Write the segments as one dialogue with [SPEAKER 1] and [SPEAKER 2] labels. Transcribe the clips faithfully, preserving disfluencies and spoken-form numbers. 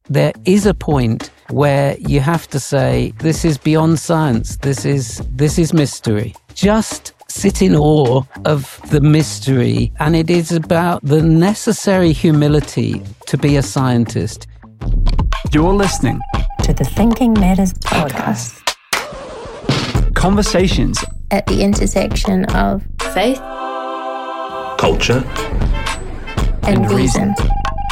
[SPEAKER 1] there is a point where you have to say, this is beyond science, this is this is mystery. Just sit in awe of the mystery, and it is about the necessary humility to be a scientist.
[SPEAKER 2] You're listening
[SPEAKER 3] to the Thinking Matters podcast.
[SPEAKER 2] Conversations
[SPEAKER 3] at the intersection of faith,
[SPEAKER 4] culture,
[SPEAKER 3] and, and reason. reason.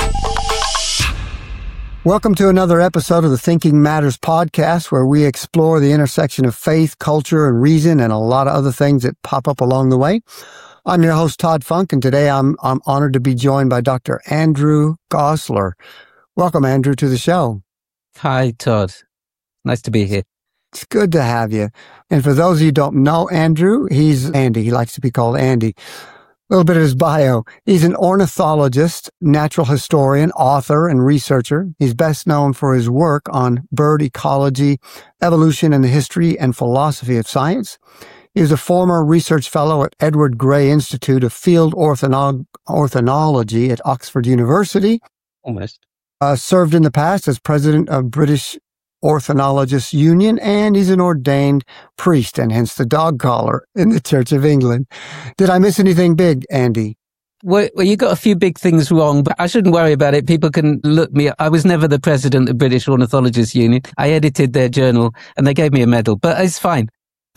[SPEAKER 5] Welcome to another episode of the Thinking Matters podcast, where we explore the intersection of faith, culture, and reason, and a lot of other things that pop up along the way. I'm your host, Todd Funk, and today I'm I'm honored to be joined by Doctor Andrew Goslar. Welcome, Andrew, to the show.
[SPEAKER 1] Hi, Todd. Nice to be here.
[SPEAKER 5] It's good to have you. And for those of you who don't know Andrew, he's Andy. He likes to be called Andy. A little bit of his bio. He's an ornithologist, natural historian, author, and researcher. He's best known for his work on bird ecology, evolution, and the history and philosophy of science. He was a former research fellow at Edward Gray Institute of Field Orthino- Ornithology at Oxford University.
[SPEAKER 1] Almost.
[SPEAKER 5] Uh, served in the past as president of British Ornithologists Union, and he's an ordained priest, and hence the dog collar in the Church of England. Did I miss anything big, Andy?
[SPEAKER 1] Well, well, you got a few big things wrong, but I shouldn't worry about it. People can look me up. I was never the president of British Ornithologists Union. I edited their journal, and they gave me a medal, but it's fine.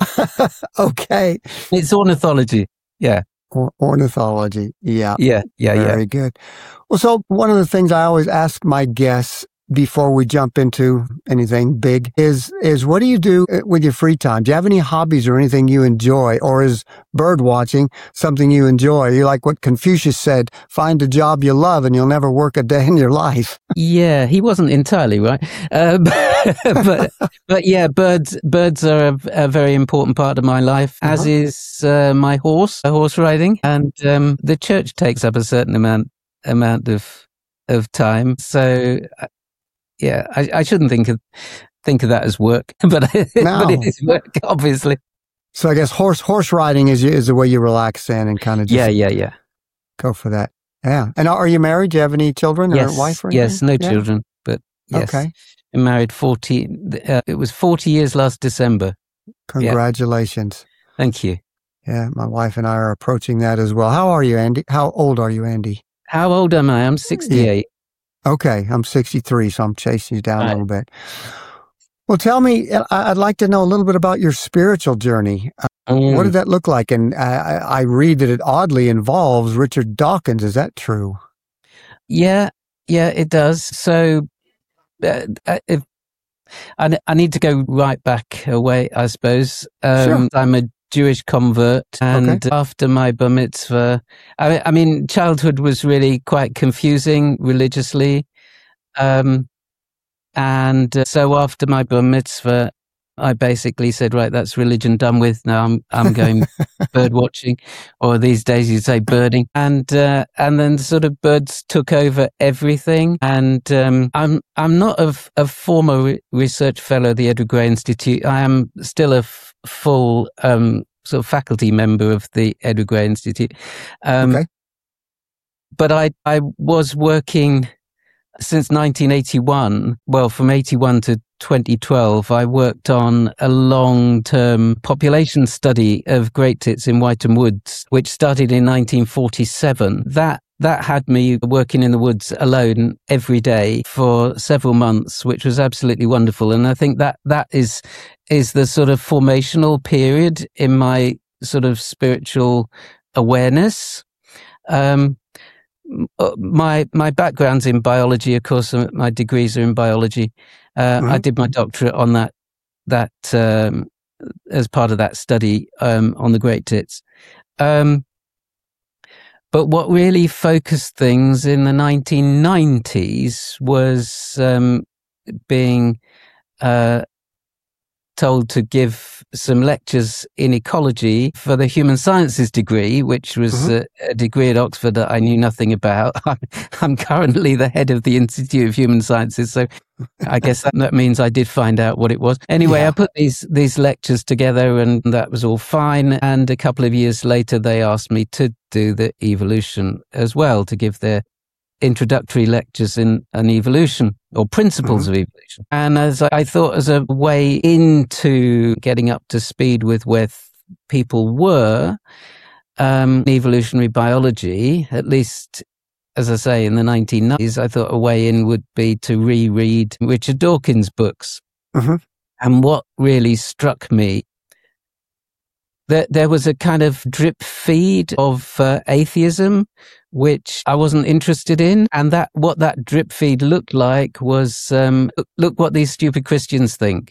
[SPEAKER 5] Okay.
[SPEAKER 1] It's ornithology. Yeah.
[SPEAKER 5] Or- ornithology. Yeah.
[SPEAKER 1] Yeah. Yeah.
[SPEAKER 5] Very
[SPEAKER 1] yeah.
[SPEAKER 5] Very good. Well, so one of the things I always ask my guests before we jump into anything big is, is what do you do with your free time? Do you have any hobbies or anything you enjoy? Or is bird watching something you enjoy? You like what Confucius said, find a job you love and you'll never work a day in your life.
[SPEAKER 1] Yeah, he wasn't entirely right. Uh, but, but yeah, birds, birds are a, a very important part of my life, as uh-huh. is uh, my horse, uh, horse riding. And um, the church takes up a certain amount, amount of, of time. So, yeah, I, I shouldn't think of think of that as work, but,
[SPEAKER 5] no.
[SPEAKER 1] but it is work, obviously.
[SPEAKER 5] So I guess horse horse riding is is the way you relax in and kind of just
[SPEAKER 1] yeah, yeah, yeah.
[SPEAKER 5] go for that. Yeah. And are you married? Do you have any children or
[SPEAKER 1] yes,
[SPEAKER 5] a wife or anything?
[SPEAKER 1] Yes, no
[SPEAKER 5] yeah.
[SPEAKER 1] children, but yes.
[SPEAKER 5] Okay.
[SPEAKER 1] I'm married forty. Uh, it was forty years last December.
[SPEAKER 5] Congratulations.
[SPEAKER 1] Yeah. Thank you.
[SPEAKER 5] Yeah, my wife and I are approaching that as well. How are you, Andy? How old are you, Andy?
[SPEAKER 1] How old am I? I'm sixty-eight.
[SPEAKER 5] Yeah. Okay, I'm sixty-three, so I'm chasing you down
[SPEAKER 1] right.
[SPEAKER 5] a little bit. Well, tell me, I'd like to know a little bit about your spiritual journey. Uh, mm. What did that look like? And I, I read that it oddly involves Richard Dawkins. Is that true?
[SPEAKER 1] Yeah, yeah, it does. So uh, if, I, I need to go right back away, I suppose. Um, sure. I'm a Jewish convert, and okay. after my bar mitzvah, I, I mean, childhood was really quite confusing religiously, um, and uh, so after my bar mitzvah, I basically said, right, that's religion done with. Now I'm I'm going bird watching, or these days you'd say birding, and uh, and then sort of birds took over everything. And um, I'm I'm not a, a former re- research fellow at the Edward Gray Institute. I am still a f- full um, sort of faculty member of the Edward Gray Institute. Um, okay. But I I was working since nineteen eighty-one. Well, from eighty-one to twenty twelve, I worked on a long-term population study of great tits in Wytham Woods, which started in nineteen forty-seven. That that had me working in the woods alone every day for several months, which was absolutely wonderful. And I think that that is is the sort of formational period in my sort of spiritual awareness. Um, My my background's in biology, of course. My degrees are in biology. Uh, mm-hmm. I did my doctorate on that that um, as part of that study um, on the great tits. Um, but what really focused things in the nineteen nineties was um, being uh, told to give some lectures in ecology for the human sciences degree, which was mm-hmm. a, a degree at Oxford that I knew nothing about. I'm, I'm currently the head of the Institute of Human Sciences, so I guess that, that means I did find out what it was. Anyway, yeah. I put these these lectures together, and that was all fine. And a couple of years later, they asked me to do the evolution as well, to give their introductory lectures in an evolution. or principles
[SPEAKER 5] Mm-hmm.
[SPEAKER 1] of evolution. And as I, I thought, as a way into getting up to speed with where th- people were, um, evolutionary biology, at least, as I say, in the nineteen nineties, I thought a way in would be to reread Richard Dawkins' books.
[SPEAKER 5] Mm-hmm.
[SPEAKER 1] And what really struck me, that there was a kind of drip feed of uh, atheism, which I wasn't interested in. And that what that drip feed looked like was, um, look what these stupid Christians think.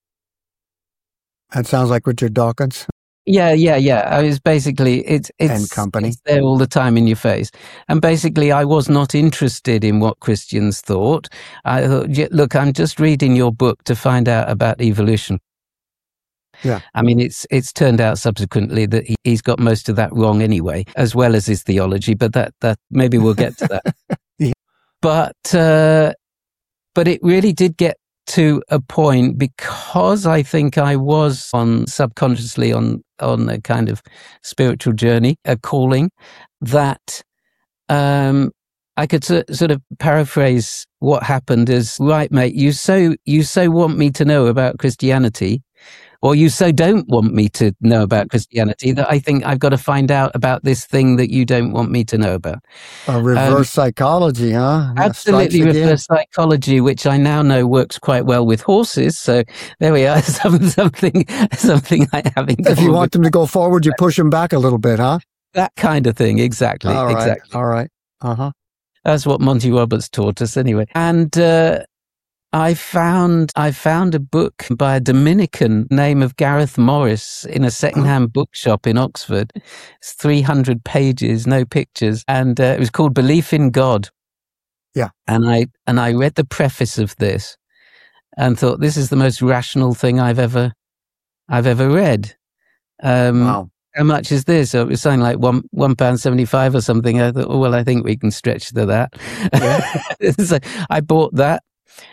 [SPEAKER 5] That sounds like Richard Dawkins.
[SPEAKER 1] Yeah, yeah, yeah. I was basically, it's, it's,
[SPEAKER 5] And company.
[SPEAKER 1] it's there all the time in your face. And basically, I was not interested in what Christians thought. I thought, yeah, look, I'm just reading your book to find out about evolution.
[SPEAKER 5] Yeah.
[SPEAKER 1] I mean, it's it's turned out subsequently that he, he's got most of that wrong anyway, as well as his theology. But that that maybe we'll get to that.
[SPEAKER 5] Yeah.
[SPEAKER 1] But uh, but it really did get to a point, because I think I was on subconsciously on on a kind of spiritual journey, a calling, that um, I could so, sort of paraphrase what happened as, right, mate, you so you so want me to know about Christianity, or you so don't want me to know about Christianity, that I think I've got to find out about this thing that you don't want me to know about.
[SPEAKER 5] A reverse um, psychology, huh?
[SPEAKER 1] Absolutely reverse psychology, which I now know works quite well with horses. So there we are, something something, something I have in common.
[SPEAKER 5] If you want them to go forward, you push them back a little bit, huh?
[SPEAKER 1] That kind of thing, exactly.
[SPEAKER 5] All right,
[SPEAKER 1] exactly.
[SPEAKER 5] All right. Uh-huh.
[SPEAKER 1] That's what Monty Roberts taught us anyway. And uh, I found I found a book by a Dominican named of Gareth Morris in a secondhand oh. bookshop in Oxford. It's three hundred pages, no pictures, and uh, it was called Belief in God.
[SPEAKER 5] Yeah.
[SPEAKER 1] And I and I read the preface of this and thought, this is the most rational thing I've ever I've ever read. Um,
[SPEAKER 5] wow.
[SPEAKER 1] How much is this? So it was something like one one pound seventy five or something. I thought, oh well, I think we can stretch to that. Yeah. So I bought that.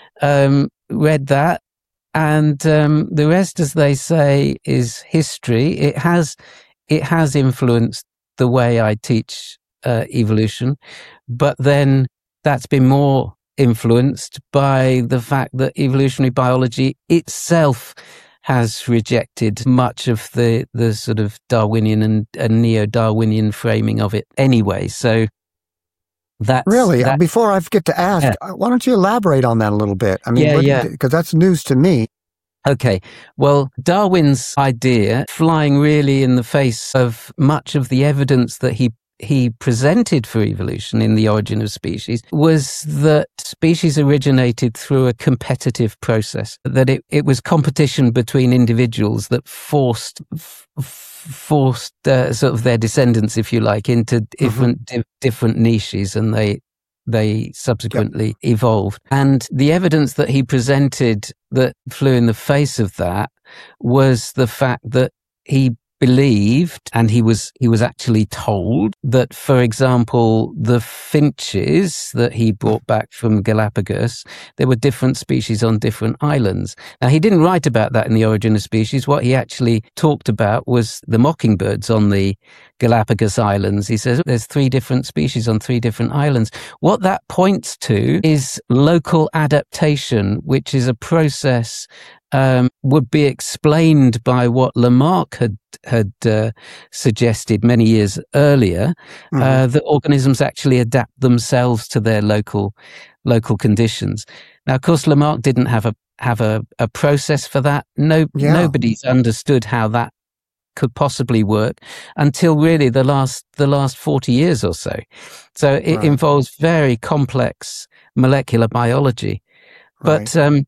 [SPEAKER 1] Um, read that, and um, the rest, as they say, is history. It has, it has influenced the way I teach uh, evolution, but then that's been more influenced by the fact that evolutionary biology itself has rejected much of the the sort of Darwinian and, and neo-Darwinian framing of it anyway. So. That's,
[SPEAKER 5] really?
[SPEAKER 1] that,
[SPEAKER 5] Before I forget to ask,
[SPEAKER 1] yeah.
[SPEAKER 5] why don't you elaborate on that a little bit? I mean,
[SPEAKER 1] yeah, yeah.
[SPEAKER 5] Because that's news to me.
[SPEAKER 1] Okay. Well, Darwin's idea, flying really in the face of much of the evidence that he he presented for evolution in The Origin of Species, was that species originated through a competitive process, that it, it was competition between individuals that forced f- forced uh, sort of their descendants, if you like, into different mm-hmm. di- different niches, and they they subsequently yep. evolved. And the evidence that he presented that flew in the face of that was the fact that he believed, and he was he was actually told, that, for example, the finches that he brought back from Galapagos, there were different species on different islands. Now, he didn't write about that in The Origin of Species. What he actually talked about was the mockingbirds on the Galapagos Islands. He says there's three different species on three different islands. What that points to is local adaptation, which is a process Um, would be explained by what Lamarck had had uh, suggested many years earlier, mm-hmm. uh, that organisms actually adapt themselves to their local local conditions. Now, of course, Lamarck didn't have a have a, a process for that. No,
[SPEAKER 5] yeah.
[SPEAKER 1] Nobody's understood how that could possibly work until really the last the last forty years or so. So it right. involves very complex molecular biology,
[SPEAKER 5] right.
[SPEAKER 1] but. Um,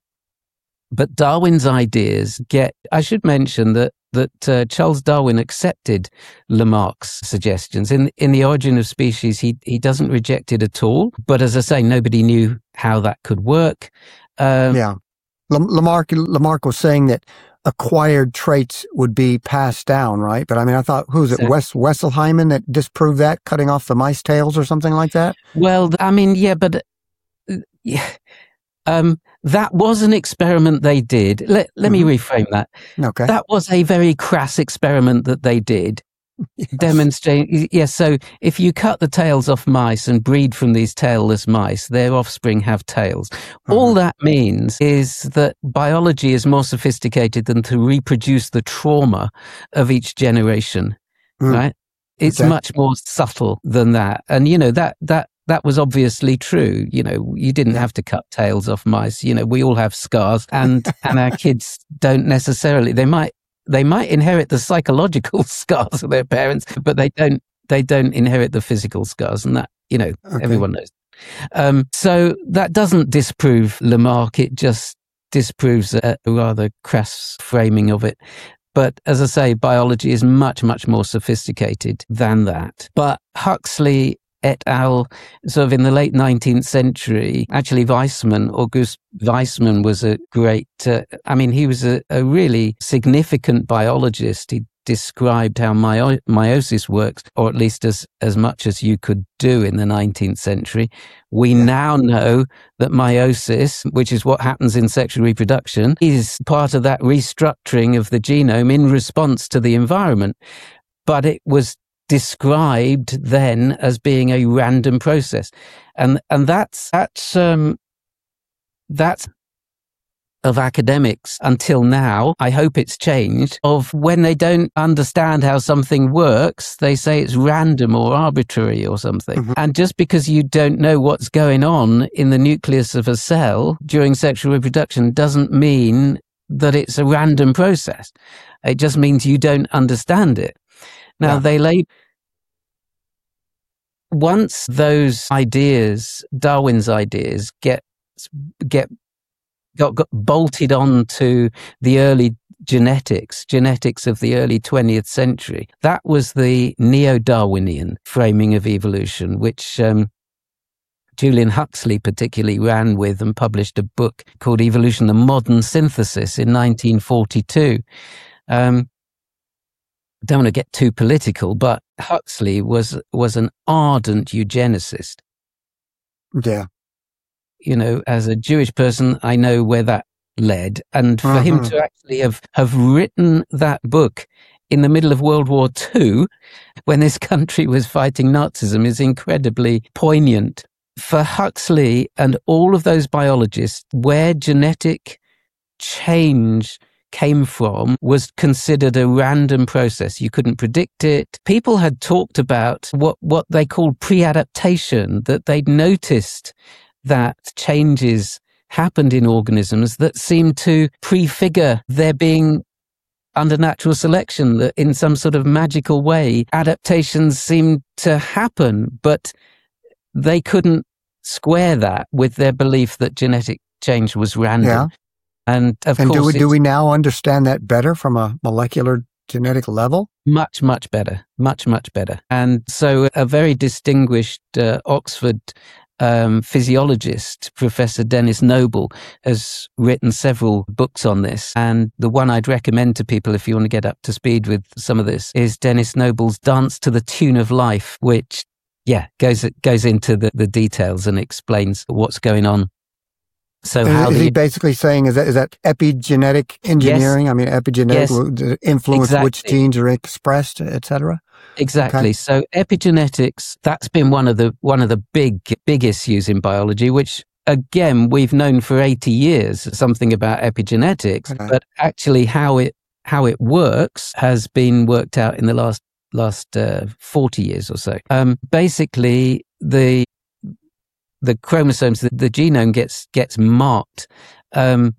[SPEAKER 1] But Darwin's ideas get, I should mention that, that uh, Charles Darwin accepted Lamarck's suggestions. In in The Origin of Species, he, he doesn't reject it at all. But as I say, nobody knew how that could work. Um,
[SPEAKER 5] yeah. Lamarck, Lamarck was saying that acquired traits would be passed down, right? But I mean, I thought, who was it, so, Wes Wesselheimen that disproved that, cutting off the mice tails or something like that?
[SPEAKER 1] Well, I mean, yeah, but... Uh, yeah. Um, that was an experiment they did. Let, let mm-hmm. me reframe that.
[SPEAKER 5] Okay.
[SPEAKER 1] That was a very crass experiment that they did.
[SPEAKER 5] Yes.
[SPEAKER 1] Demonstrating, yes. So if you cut the tails off mice and breed from these tailless mice, their offspring have tails. Uh-huh. All that means is that biology is more sophisticated than to reproduce the trauma of each generation, mm. right? It's okay. much more subtle than that. And, you know, that, that, that was obviously true. You know, you didn't have to cut tails off mice. You know, we all have scars, and, and our kids don't necessarily. They might, They might inherit the psychological scars of their parents, but they don't. They don't inherit the physical scars, and that, you know, okay. everyone knows. Um, so that doesn't disprove Lamarck. It just disproves a, a rather crass framing of it. But as I say, biology is much, much more sophisticated than that. But Huxley et al., sort of in the late nineteenth century, actually Weismann, August Weismann was a great, uh, I mean, he was a, a really significant biologist. He described how meio- meiosis works, or at least as, as much as you could do in the nineteenth century. We yeah. now know that meiosis, which is what happens in sexual reproduction, is part of that restructuring of the genome in response to the environment. But it was described then as being a random process, and and that's that's um, that's of academics until now. I hope it's changed. Of when they don't understand how something works, they say it's random or arbitrary or something. Mm-hmm. And just because you don't know what's going on in the nucleus of a cell during sexual reproduction doesn't mean that it's a random process. It just means you don't understand it. Now, yeah. they lay. Once those ideas, Darwin's ideas, get get got, got bolted onto the early genetics, genetics of the early twentieth century, that was the neo-Darwinian framing of evolution, which um, Julian Huxley particularly ran with and published a book called Evolution: The Modern Synthesis in nineteen forty-two. Um, don't want to get too political, but Huxley was was an ardent eugenicist.
[SPEAKER 5] Yeah.
[SPEAKER 1] You know, as a Jewish person, I know where that led. And for uh-huh. him to actually have, have written that book in the middle of World War Two, when this country was fighting Nazism, is incredibly poignant. For Huxley and all of those biologists, where genetic change came from was considered a random process. You couldn't predict it. People had talked about what, what they called pre-adaptation, that they'd noticed that changes happened in organisms that seemed to prefigure their being under natural selection, that in some sort of magical way, adaptations seemed to happen, but they couldn't square that with their belief that genetic change was random.
[SPEAKER 5] Yeah.
[SPEAKER 1] And of
[SPEAKER 5] and
[SPEAKER 1] course,
[SPEAKER 5] do we, do we now understand that better from a molecular genetic level?
[SPEAKER 1] Much, much better. Much, much better. And so a very distinguished uh, Oxford um, physiologist, Professor Dennis Noble, has written several books on this. And the one I'd recommend to people, if you want to get up to speed with some of this, is Dennis Noble's Dance to the Tune of Life, which, yeah, goes goes into the, the details and explains what's going on. So how
[SPEAKER 5] is
[SPEAKER 1] the,
[SPEAKER 5] he basically saying, is that is that epigenetic engineering?
[SPEAKER 1] Yes,
[SPEAKER 5] I mean, epigenetic
[SPEAKER 1] yes,
[SPEAKER 5] influence
[SPEAKER 1] exactly.
[SPEAKER 5] which genes are expressed, et cetera?
[SPEAKER 1] Exactly.
[SPEAKER 5] Okay.
[SPEAKER 1] So epigenetics, that's been one of the one of the big big issues in biology, which again we've known for eighty years something about epigenetics, okay. but actually how it how it works has been worked out in the last last uh, forty years or so. Um, basically, the the chromosomes, the, the genome gets gets marked. Um,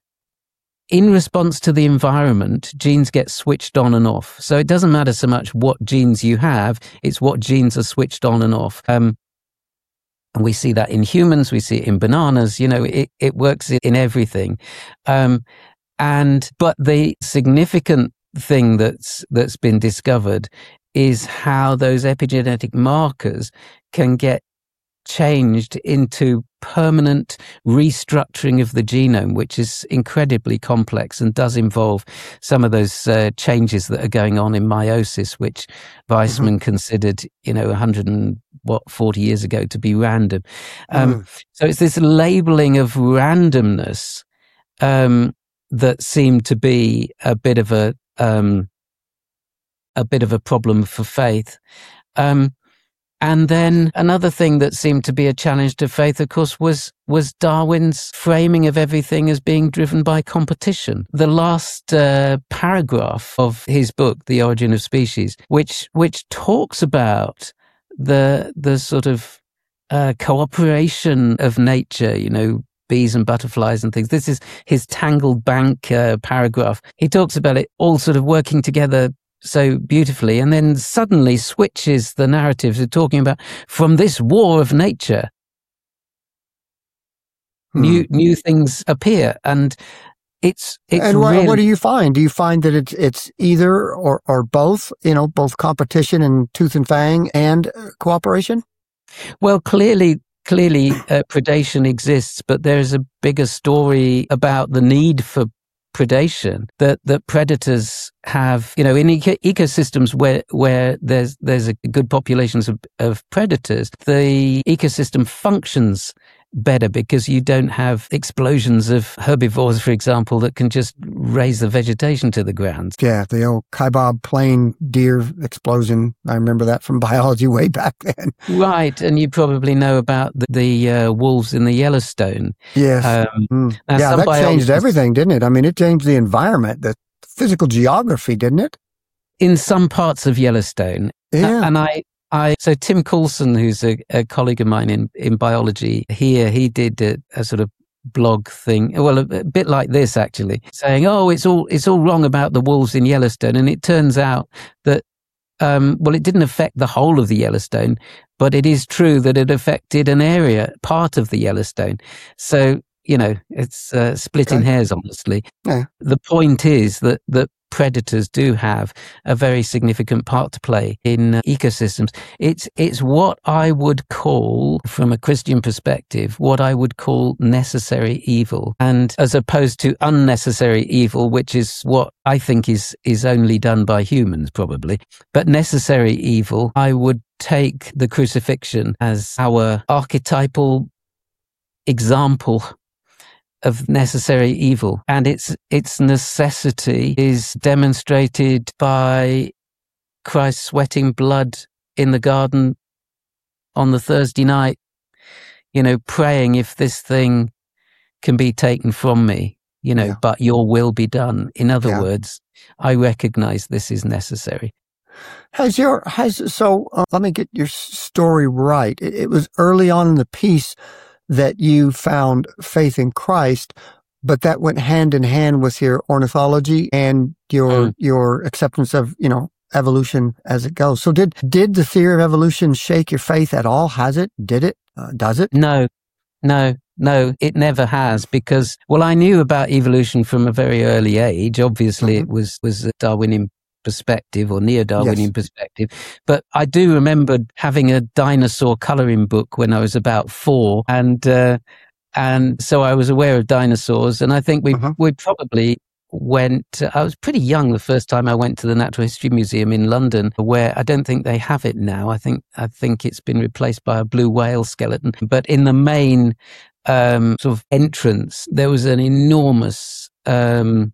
[SPEAKER 1] in response to the environment, genes get switched on and off. So it doesn't matter so much what genes you have, it's what genes are switched on and off. Um, and we see that in humans, we see it in bananas, you know, it, it works in everything. Um, and, but the significant thing that's, that's been discovered is how those epigenetic markers can get changed into permanent restructuring of the genome, which is incredibly complex and does involve some of those uh, changes that are going on in meiosis, which Weismann mm-hmm. considered, you know, one hundred and what forty years ago to be random. Um, mm. So it's this labeling of randomness um, that seemed to be a bit of a um, a bit of a problem for faith. Um, and then another thing that seemed to be a challenge to faith, of course, was was Darwin's framing of everything as being driven by competition. The last uh, paragraph of his book, The Origin of Species, which which talks about the the sort of uh, cooperation of nature, you know, bees and butterflies and things. This is his Tangled Bank uh, paragraph. He talks about it all sort of working together so beautifully, and then suddenly switches the narrative to talking about from this war of nature, hmm. new new things appear, and it's it's.
[SPEAKER 5] And what,
[SPEAKER 1] really...
[SPEAKER 5] what do you find? Do you find that it's it's either or or both? You know, both competition and tooth and fang and cooperation.
[SPEAKER 1] Well, clearly. Clearly, uh, predation exists, but there's a bigger story about the need for predation that, that predators have. You know, in eco- ecosystems where where there's there's a good populations of, of predators, the ecosystem functions better because you don't have explosions of herbivores, for example, that can just raise the vegetation to the ground.
[SPEAKER 5] Yeah, the old Kaibab plain deer explosion. I remember that from biology way back then.
[SPEAKER 1] Right, and you probably know about the, the uh, wolves in the Yellowstone.
[SPEAKER 5] Yes. Um, mm. Yeah, that changed everything, didn't it? I mean, it changed the environment, the physical geography, didn't it?
[SPEAKER 1] In some parts of Yellowstone.
[SPEAKER 5] Yeah.
[SPEAKER 1] And I... I, so Tim Coulson, who's a, a colleague of mine in, in biology here, he did a, a sort of blog thing, well, a, a bit like this actually, saying, oh, it's all it's all wrong about the wolves in Yellowstone. And it turns out that, um, well, it didn't affect the whole of the Yellowstone, but it is true that it affected an area, part of the Yellowstone. So, you know, it's uh, splitting okay. hairs, honestly.
[SPEAKER 5] Yeah.
[SPEAKER 1] The point is that, that predators do have a very significant part to play in uh, ecosystems. It's it's what I would call, from a Christian perspective, what I would call necessary evil, and as opposed to unnecessary evil, which is what I think is is only done by humans, probably. But necessary evil, I would take the crucifixion as our archetypal example of necessary evil, and its its necessity is demonstrated by Christ sweating blood in the garden on the Thursday night, you know, praying, if this thing can be taken from me, you know, yeah. but your will be done. In other yeah. words, I recognize this is necessary.
[SPEAKER 5] Has your has so uh, let me get your story right. It, it was early on in the piece that you found faith in Christ, but that went hand in hand with your ornithology and your mm. your acceptance of, you know, evolution as it goes. So did did the theory of evolution shake your faith at all? Has it? Did it? Uh, does it?
[SPEAKER 1] No, no, no, it never has, because, well, I knew about evolution from a very early age. Obviously, mm-hmm. it was, was a Darwinian perspective or neo-Darwinian yes. perspective. But I do remember having a dinosaur coloring book when I was about four. And, uh, and so I was aware of dinosaurs. And I think we, uh-huh. we probably went, uh, I was pretty young the first time I went to the Natural History Museum in London, where I don't think they have it now. I think, I think it's been replaced by a blue whale skeleton. But in the main, um, sort of entrance, there was an enormous, um,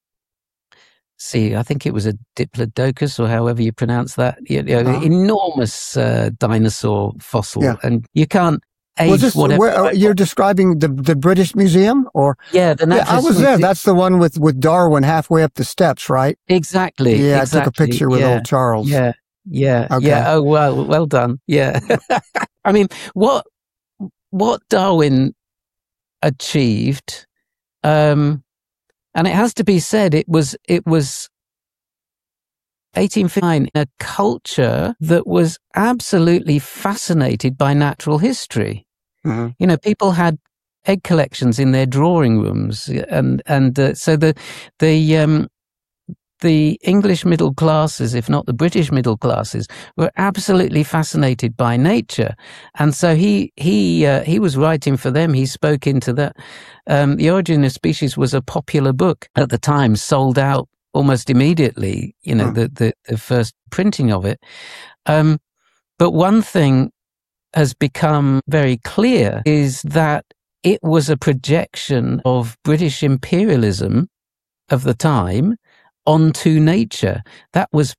[SPEAKER 1] See, I think it was a Diplodocus, or however you pronounce that. You know, uh-huh. enormous uh, dinosaur fossil, yeah. and you can't age well, this, whatever.
[SPEAKER 5] Where, you're describing the the British Museum, or
[SPEAKER 1] yeah, the Natural
[SPEAKER 5] yeah, I was there. That's the one with, with Darwin halfway up the steps, right?
[SPEAKER 1] Exactly.
[SPEAKER 5] Yeah,
[SPEAKER 1] exactly.
[SPEAKER 5] I took a picture with
[SPEAKER 1] yeah.
[SPEAKER 5] old Charles.
[SPEAKER 1] Yeah, yeah,
[SPEAKER 5] okay.
[SPEAKER 1] yeah. Oh well, well done. Yeah. I mean, what what Darwin achieved. Um, And it has to be said, it was it was eighteen fifty-nine in a culture that was absolutely fascinated by natural history. Mm-hmm. You know, people had egg collections in their drawing rooms, and and uh, so the the um, the English middle classes, if not the British middle classes, were absolutely fascinated by nature. And so he he uh, he was writing for them. He spoke into that. Um, The Origin of Species was a popular book at the time, sold out almost immediately, you know, hmm. the, the, the first printing of it. Um, but one thing has become very clear is that it was a projection of British imperialism of the time onto nature. That was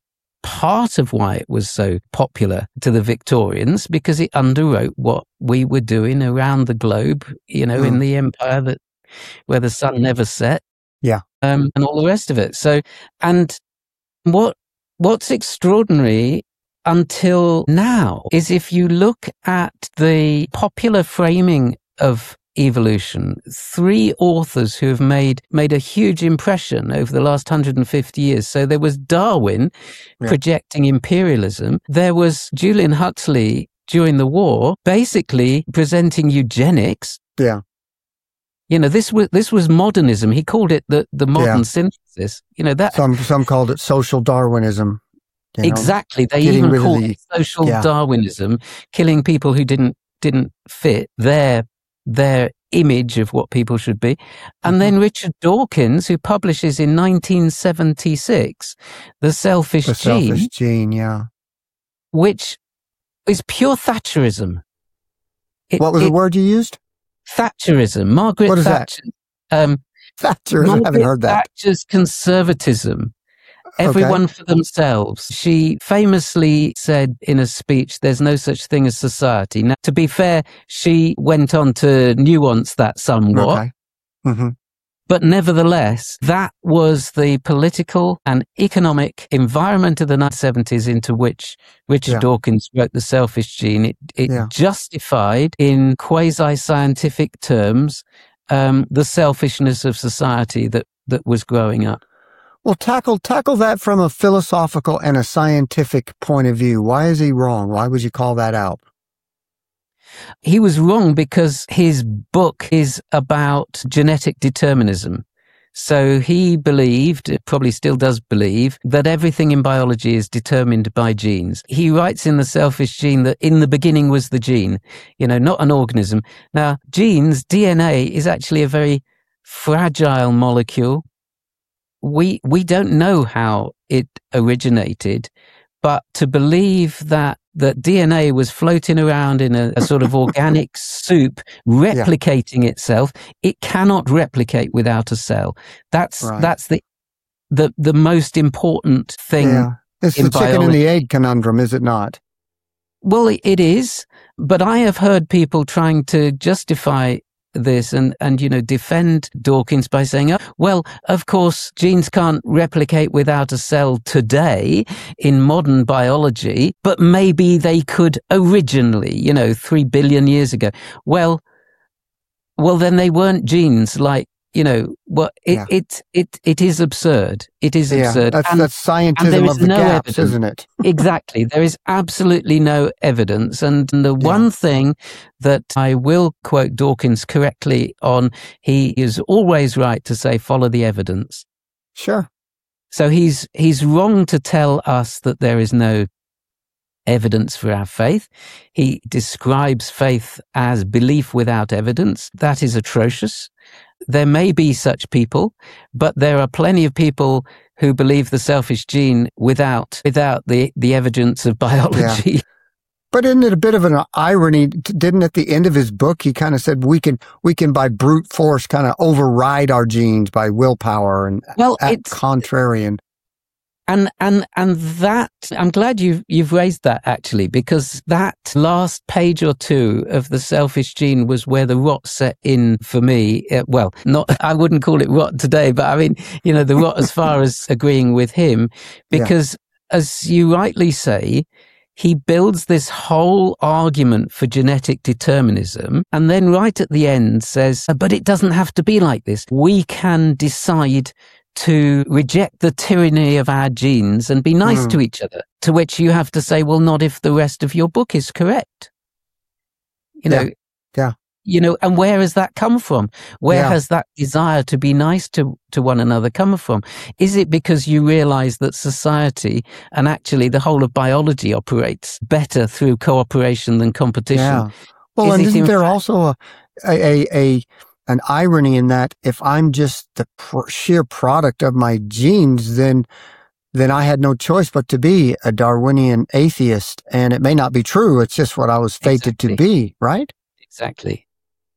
[SPEAKER 1] part of why it was so popular to the Victorians, because it underwrote what we were doing around the globe, you know, mm. in the empire that where the sun never set.
[SPEAKER 5] Yeah.
[SPEAKER 1] Um, and all the rest of it. So, and what what's extraordinary until now is if you look at the popular framing of evolution, three authors who have made made a huge impression over the last one hundred fifty years. So there was Darwin yeah. projecting imperialism. There was Julian Huxley during the war, basically presenting eugenics.
[SPEAKER 5] Yeah.
[SPEAKER 1] You know, this was this was modernism. He called it the, the modern yeah. synthesis. You know that
[SPEAKER 5] some some called it social Darwinism. You know,
[SPEAKER 1] exactly. They even called the, it social yeah. Darwinism, killing people who didn't didn't fit their their image of what people should be. And mm-hmm. then Richard Dawkins, who publishes in nineteen seventy-six, The Selfish
[SPEAKER 5] the
[SPEAKER 1] Gene. The
[SPEAKER 5] Selfish Gene, yeah.
[SPEAKER 1] Which is pure Thatcherism.
[SPEAKER 5] It, what was it, the word you used?
[SPEAKER 1] Thatcherism. Margaret
[SPEAKER 5] what is
[SPEAKER 1] Thatcher.
[SPEAKER 5] That?
[SPEAKER 1] Um,
[SPEAKER 5] Thatcherism, I haven't heard that.
[SPEAKER 1] Thatcher's conservatism. Everyone okay. for themselves. She famously said in a speech, there's no such thing as society. Now, to be fair, she went on to nuance that somewhat.
[SPEAKER 5] Okay. Mm-hmm.
[SPEAKER 1] But nevertheless, that was the political and economic environment of the nineteen seventies into which Richard yeah. Dawkins wrote The Selfish Gene. It, it yeah. justified, in quasi-scientific terms, um, the selfishness of society that, that was growing up.
[SPEAKER 5] Well, tackle tackle that from a philosophical and a scientific point of view. Why is he wrong? Why would you call that out?
[SPEAKER 1] He was wrong because his book is about genetic determinism. So he believed, probably still does believe, that everything in biology is determined by genes. He writes in The Selfish Gene that in the beginning was the gene, you know, not an organism. Now, genes, D N A, is actually a very fragile molecule. We we don't know how it originated, but to believe that that D N A was floating around in a, a sort of organic soup, replicating yeah. itself, it cannot replicate without a cell. That's right. that's the the the most important thing.
[SPEAKER 5] Yeah. It's
[SPEAKER 1] in
[SPEAKER 5] the
[SPEAKER 1] biology.
[SPEAKER 5] Chicken and the egg conundrum, is it not?
[SPEAKER 1] Well, it is, but I have heard people trying to justify this and, and, you know, defend Dawkins by saying, oh, well, of course, genes can't replicate without a cell today in modern biology, but maybe they could originally, you know, three billion years ago. Well, well, then they weren't genes like, you know, well, it, yeah. it, it, it is absurd. It is
[SPEAKER 5] yeah,
[SPEAKER 1] absurd.
[SPEAKER 5] That's,
[SPEAKER 1] and,
[SPEAKER 5] that's scientism of the no gaps, evidence. Isn't it?
[SPEAKER 1] Exactly. There is absolutely no evidence. And the yeah. one thing that I will quote Dawkins correctly on, he is always right to say, follow the evidence.
[SPEAKER 5] Sure.
[SPEAKER 1] So he's, he's wrong to tell us that there is no evidence for our faith. He describes faith as belief without evidence. That is atrocious. There may be such people, but there are plenty of people who believe the selfish gene without without the, the evidence of biology.
[SPEAKER 5] Yeah. But isn't it a bit of an irony? Didn't at the end of his book he kind of said we can we can by brute force kind of override our genes by willpower and
[SPEAKER 1] well,
[SPEAKER 5] act
[SPEAKER 1] it's
[SPEAKER 5] contrarian.
[SPEAKER 1] And and and that I'm glad you've you've raised that actually, because that last page or two of The Selfish Gene was where the rot set in for me. Uh, well, not I wouldn't call it rot today, but I mean, you know, the rot as far as agreeing with him, because yeah. as you rightly say, he builds this whole argument for genetic determinism, and then right at the end says, "But it doesn't have to be like this. We can decide to reject the tyranny of our genes and be nice mm. to each other." To which you have to say, well, not if the rest of your book is correct. You know,
[SPEAKER 5] yeah. yeah.
[SPEAKER 1] You know, and where has that come from? Where yeah. has that desire to be nice to, to one another come from? Is it because you realize that society and actually the whole of biology operates better through cooperation than competition?
[SPEAKER 5] Yeah. Well, Is and isn't there fact- also a, a, a, an irony in that if I'm just the pr- sheer product of my genes, then then I had no choice but to be a Darwinian atheist. And it may not be true. It's just what I was fated exactly. to be, right?
[SPEAKER 1] Exactly.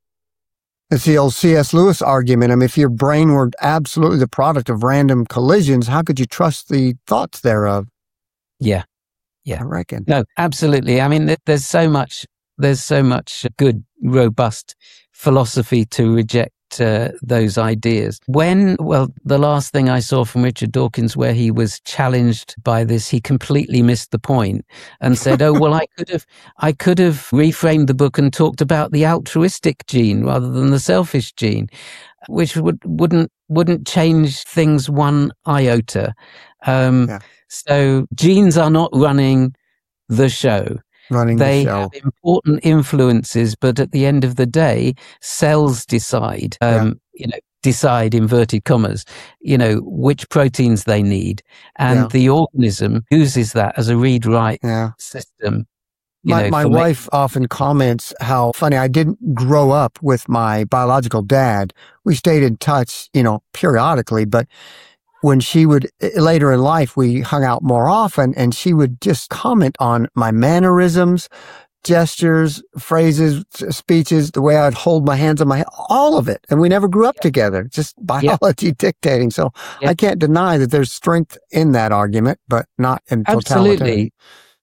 [SPEAKER 5] It's the old C S Lewis argument. I mean, if your brain were absolutely the product of random collisions, how could you trust the thoughts thereof?
[SPEAKER 1] Yeah. Yeah.
[SPEAKER 5] I reckon.
[SPEAKER 1] No, absolutely. I mean, there's so much, there's so much good, robust philosophy to reject uh, those ideas. When, well, the last thing I saw from Richard Dawkins where he was challenged by this, he completely missed the point and said, oh, well, I could have, I could have reframed the book and talked about the altruistic gene rather than the selfish gene, which would, wouldn't, wouldn't change things one iota. Um, yeah. So genes are not running the show.
[SPEAKER 5] Running
[SPEAKER 1] they
[SPEAKER 5] the show.
[SPEAKER 1] have important influences, but at the end of the day, cells decide, um, yeah. you know, decide, inverted commas, you know, which proteins they need. And yeah. the organism uses that as a read-write yeah. system.
[SPEAKER 5] You my know, my wife me. often comments how funny, I didn't grow up with my biological dad. We stayed in touch, you know, periodically, but when she would, later in life, we hung out more often, and she would just comment on my mannerisms, gestures, phrases, speeches, the way I'd hold my hands on my head, all of it. And we never grew up yeah. together, just biology yeah. dictating. So yeah. I can't deny that there's strength in that argument, but not in totality.
[SPEAKER 1] Absolutely.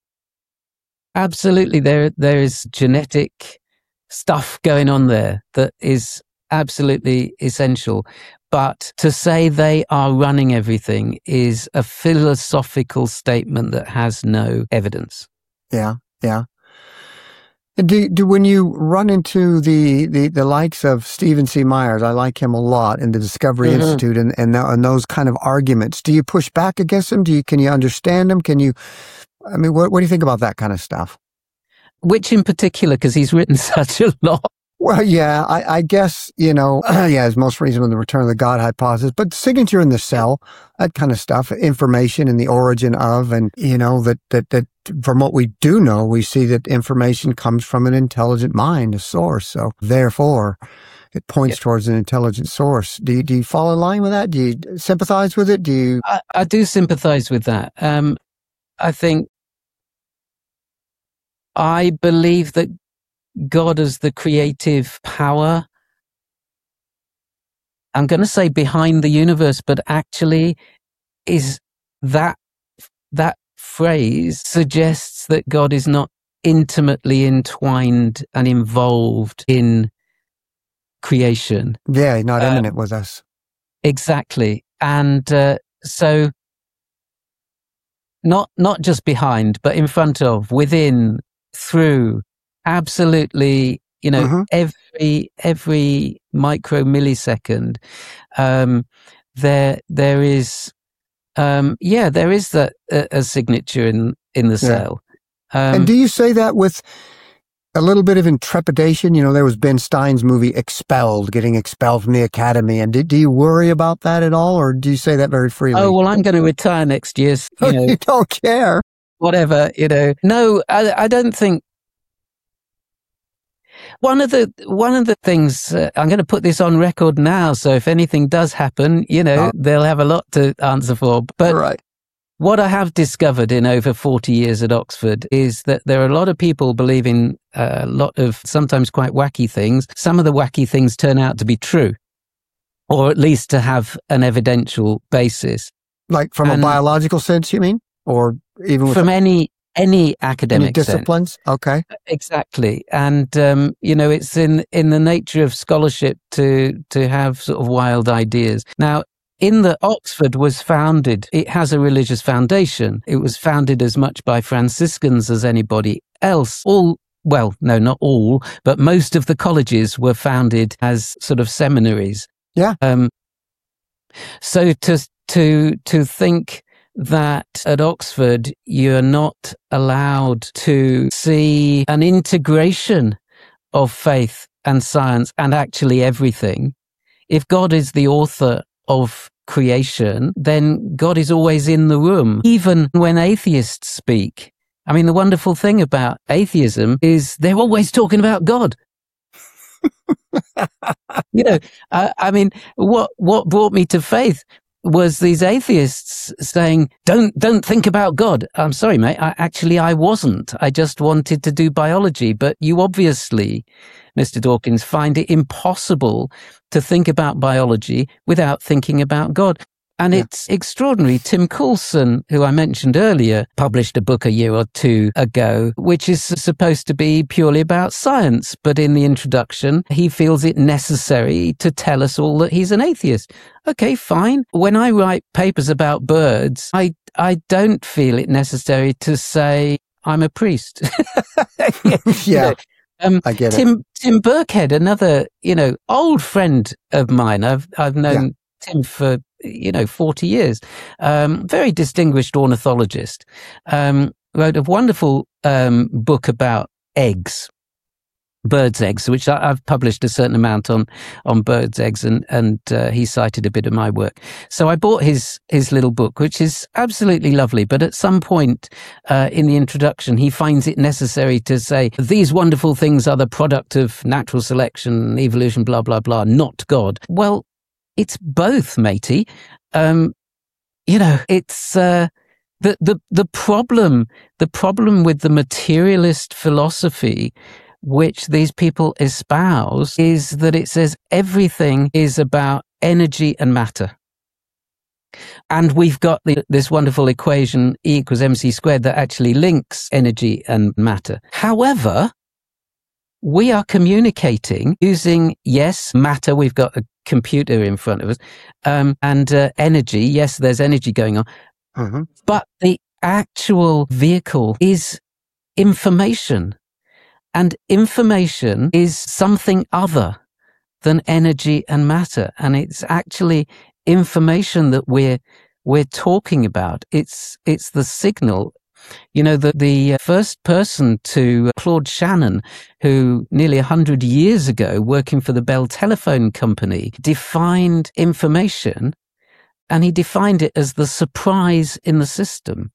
[SPEAKER 1] Absolutely. There, there is genetic stuff going on there that is absolutely essential. But to say they are running everything is a philosophical statement that has no evidence.
[SPEAKER 5] Yeah, yeah. Do, do when you run into the, the, the likes of Stephen C. Myers, I like him a lot, in the Discovery mm-hmm. Institute and, and, and those kind of arguments, do you push back against them? Do you, can you understand them? Can you, I mean, what, what do you think about that kind of stuff?
[SPEAKER 1] Which in particular, because he's written such a lot.
[SPEAKER 5] Well, yeah, I, I guess, you know, yeah, his most recent one, the Return of the God hypothesis, but signature in the cell, that kind of stuff, information and the origin of, and, you know, that, that, that from what we do know, we see that information comes from an intelligent mind, a source. So therefore, it points yeah. towards an intelligent source. Do you, do you fall in line with that? Do you sympathize with it? Do you?
[SPEAKER 1] I, I do sympathize with that. Um, I think, I believe that God as the creative power, I'm going to say behind the universe, but actually is that, that phrase suggests that God is not intimately entwined and involved in creation.
[SPEAKER 5] Yeah, not um, immanent with us.
[SPEAKER 1] Exactly. And uh, so not, not just behind, but in front of, within, through, absolutely, you know, mm-hmm. every every micro millisecond, um, there there is, um, yeah, there is that a, a signature in in the cell. Yeah. Um,
[SPEAKER 5] and do you say that with a little bit of intrepidation? You know, there was Ben Stein's movie Expelled, getting expelled from the academy, and do, do you worry about that at all, or do you say that very freely?
[SPEAKER 1] Oh well, I'm going to retire next year. You know,
[SPEAKER 5] you don't care.
[SPEAKER 1] Whatever, you know. No, I, I don't think. One of the one of the things, uh, I'm going to put this on record now, so if anything does happen, you know, oh. they'll have a lot to answer for. But
[SPEAKER 5] right.
[SPEAKER 1] what I have discovered in over forty years at Oxford is that there are a lot of people believing a lot of sometimes quite wacky things. Some of the wacky things turn out to be true, or at least to have an evidential basis.
[SPEAKER 5] Like from and a biological sense, you mean? Or even with
[SPEAKER 1] from a- any... Any academic
[SPEAKER 5] Any disciplines?
[SPEAKER 1] sense.
[SPEAKER 5] Okay.
[SPEAKER 1] Exactly. And, um, you know, it's in, in the nature of scholarship to, to have sort of wild ideas. Now, in that Oxford was founded, it has a religious foundation. It was founded as much by Franciscans as anybody else. All, well, no, not all, but most of the colleges were founded as sort of seminaries.
[SPEAKER 5] Yeah.
[SPEAKER 1] Um, so to, to, to think that at Oxford you're not allowed to see an integration of faith and science and actually everything. If God is the author of creation, then God is always in the room, even when atheists speak. I mean, the wonderful thing about atheism is they're always talking about God. You know, I, I mean, what what brought me to faith was these atheists saying, don't, don't think about God. I'm sorry, mate. I, actually, I wasn't. I just wanted to do biology. But you obviously, Mister Dawkins, find it impossible to think about biology without thinking about God. And
[SPEAKER 5] Yeah.
[SPEAKER 1] it's extraordinary. Tim Coulson, who I mentioned earlier, published a book a year or two ago, which is supposed to be purely about science. But in the introduction, he feels it necessary to tell us all that he's an atheist. Okay, fine. When I write papers about birds, I, I don't feel it necessary to say I'm a priest. You
[SPEAKER 5] Yeah.
[SPEAKER 1] know, Um,
[SPEAKER 5] I get it.
[SPEAKER 1] Tim Tim Burkhead, another you know old friend of mine. I've I've known Tim for you know forty years. Um, very distinguished ornithologist. Um, wrote a wonderful um, book about eggs, birds' eggs, which I, I've published a certain amount on on birds' eggs, and and uh, he cited a bit of my work. So I bought his his little book, which is absolutely lovely. But at some point uh, in the introduction, he finds it necessary to say these wonderful things are the product of natural selection, evolution, blah blah blah, not God. Well, it's both, matey. Um, you know, it's. Uh, the the the problem the problem with the materialist philosophy which these people espouse is that it says everything is about energy and matter. And we've got the, this wonderful equation E equals mc squared that actually links energy and matter. However, we are communicating using, yes, matter, we've got a computer in front of us, um, and uh, energy, yes, there's energy going on,
[SPEAKER 5] Mm-hmm.
[SPEAKER 1] but the actual vehicle is information. And information is something other than energy and matter. And it's actually information that we're, we're talking about. It's, it's the signal. You know, the, the first person to Claude Shannon, who nearly a hundred years ago, working for the Bell Telephone Company, defined information, and he defined it as the surprise in the system.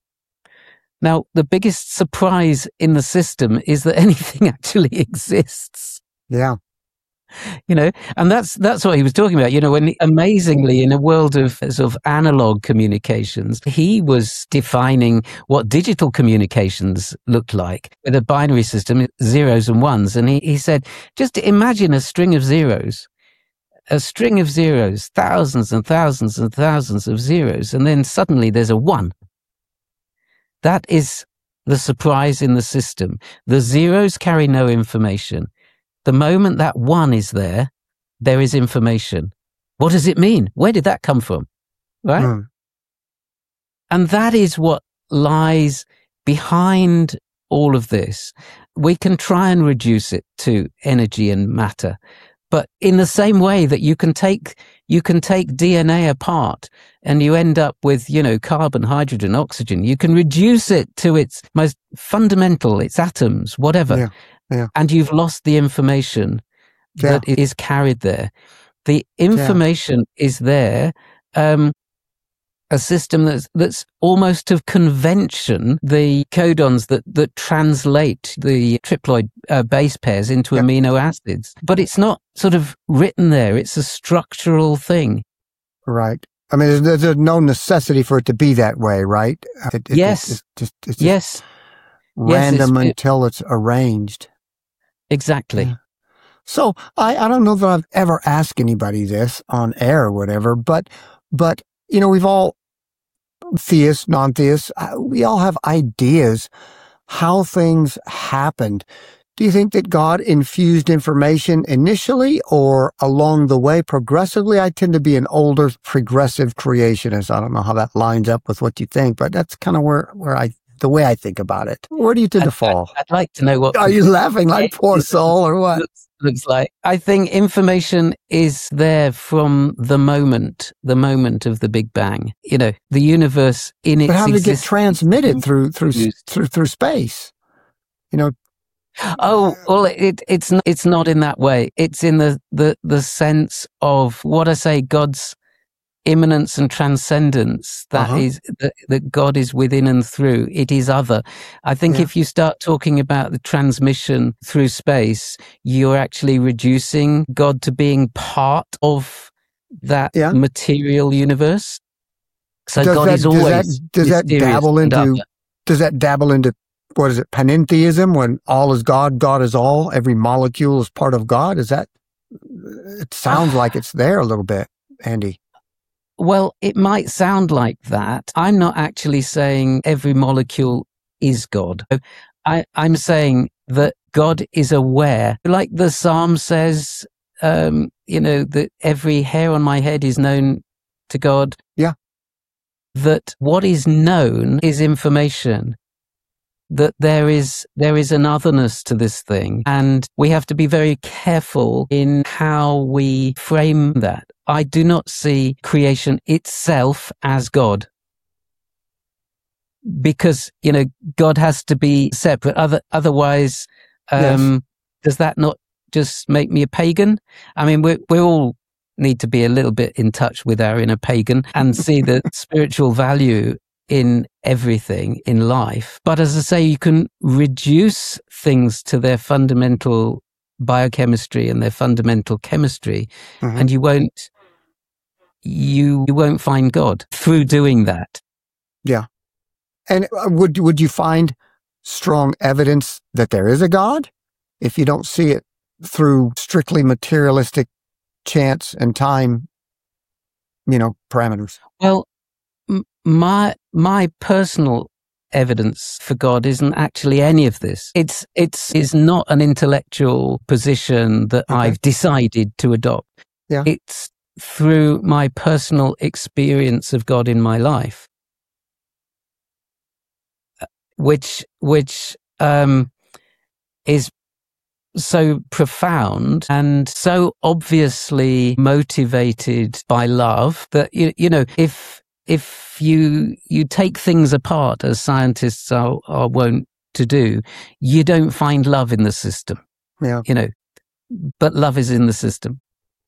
[SPEAKER 1] Now, the biggest surprise in the system is that anything actually exists.
[SPEAKER 5] Yeah.
[SPEAKER 1] You know, and that's that's what he was talking about. You know, when amazingly in a world of sort of analog communications, he was defining what digital communications looked like with a binary system, zeros and ones. And he, he said, just imagine a string of zeros, a string of zeros, thousands and thousands and thousands of zeros, and then suddenly there's a one. That is the surprise in the system. The zeros carry no information. The moment that one is there, there is information. What does it mean? Where did that come from? Right?
[SPEAKER 5] Mm.
[SPEAKER 1] And that is what lies behind all of this. We can try and reduce it to energy and matter. But in the same way that you can take you can take D N A apart and you end up with, you know, carbon, hydrogen, oxygen, you can reduce it to its most fundamental, its atoms, whatever.
[SPEAKER 5] Yeah, yeah.
[SPEAKER 1] And you've lost the information
[SPEAKER 5] Yeah.
[SPEAKER 1] that is carried there. The information is there. Um, a system that's that's almost of convention, the codons that that translate the triploid uh, base pairs into
[SPEAKER 5] Yep.
[SPEAKER 1] amino acids, but it's not sort of written there. It's a structural thing.
[SPEAKER 5] Right. I mean, there's, there's no necessity for it to be that way, right? It, it,
[SPEAKER 1] Yes.
[SPEAKER 5] It's just, it's just
[SPEAKER 1] Yes,
[SPEAKER 5] random
[SPEAKER 1] it's- it-
[SPEAKER 5] until it's arranged.
[SPEAKER 1] exactly.
[SPEAKER 5] Yeah. So I, I don't know that I've ever asked anybody this on air or whatever, but, but, you know, we've all, theists, non-theists, uh, we all have ideas how things happened. Do you think that God infused information initially or along the way progressively? I tend to be an older progressive creationist. I don't know how that lines up with what you think, but that's kind of where, where I, the way I think about it. Where do you tend to fall?
[SPEAKER 1] I'd like to know what
[SPEAKER 5] Are you laughing like poor soul or what?
[SPEAKER 1] looks, looks like. I think information is there from the moment, the moment of the Big Bang. You know, the universe in its
[SPEAKER 5] But how did it get
[SPEAKER 1] existence-
[SPEAKER 5] transmitted through through
[SPEAKER 1] used.
[SPEAKER 5] through through space? You know,
[SPEAKER 1] Oh, well, it, it's not, it's not in that way. It's in the, the, the sense of what I say, God's immanence and transcendence. That
[SPEAKER 5] Uh-huh.
[SPEAKER 1] is, that, that God is within and through. It is other. I think
[SPEAKER 5] Yeah.
[SPEAKER 1] if you start talking about the transmission through space, you're actually reducing God to being part of that
[SPEAKER 5] Yeah.
[SPEAKER 1] material universe. So
[SPEAKER 5] does
[SPEAKER 1] God
[SPEAKER 5] that
[SPEAKER 1] is
[SPEAKER 5] does
[SPEAKER 1] always
[SPEAKER 5] that does that
[SPEAKER 1] mysterious
[SPEAKER 5] dabble
[SPEAKER 1] and
[SPEAKER 5] into
[SPEAKER 1] other.
[SPEAKER 5] does that dabble into what is it, panentheism, when all is God, God is all, every molecule is part of God? Is that, it sounds like it's there a little bit, Andy.
[SPEAKER 1] well, it might sound like that. I'm not actually saying every molecule is God. I, I'm saying that God is aware. Like the Psalm says, um, you know, that every hair on my head is known to God.
[SPEAKER 5] Yeah.
[SPEAKER 1] That what is known is information. That there is there is an otherness to this thing, and we have to be very careful in how we frame that. I do not see creation itself as God, because you know God has to be separate. Other otherwise, um, yes. Does that not just make me a pagan? I mean, we we all need to be a little bit in touch with our inner pagan and see the spiritual value in everything in life. But as I say, you can reduce things to their fundamental biochemistry and their fundamental chemistry, mm-hmm. and you won't you you won't find God through doing that.
[SPEAKER 5] Yeah. And would would you find strong evidence that there is a God if you don't see it through strictly materialistic chance and time, you know, parameters?
[SPEAKER 1] Well, My my personal evidence for God isn't actually any of this. It's it's is not an intellectual position that okay. I've decided to adopt.
[SPEAKER 5] Yeah.
[SPEAKER 1] It's through my personal experience of God in my life, which which um, is so profound and so obviously motivated by love that you you know if. If you you take things apart, as scientists are, are wont to do, you don't find love in the system.
[SPEAKER 5] Yeah.
[SPEAKER 1] You know, but love is in the system.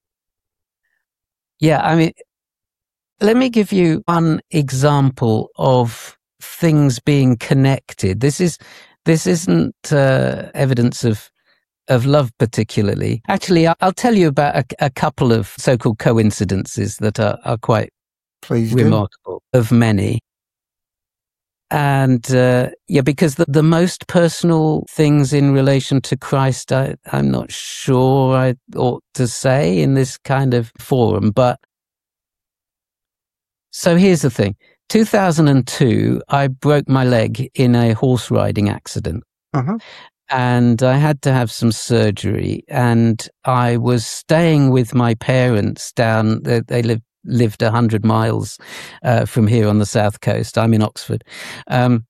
[SPEAKER 1] Yeah, I mean, let me give you one example of things being connected. This is this isn't uh, evidence of of love particularly. Actually, I'll tell you about a, a couple of so-called coincidences that are, are quite
[SPEAKER 5] Please
[SPEAKER 1] remarkable
[SPEAKER 5] do.
[SPEAKER 1] Of many. And uh, yeah, because the, the most personal things in relation to Christ, I, I'm not sure I ought to say in this kind of forum. But so here's the thing. two thousand two, I broke my leg in a horse riding accident.
[SPEAKER 5] Uh-huh.
[SPEAKER 1] And I had to have some surgery. And I was staying with my parents down, they, they lived lived a hundred miles uh, from here on the south coast. I'm in Oxford. Um,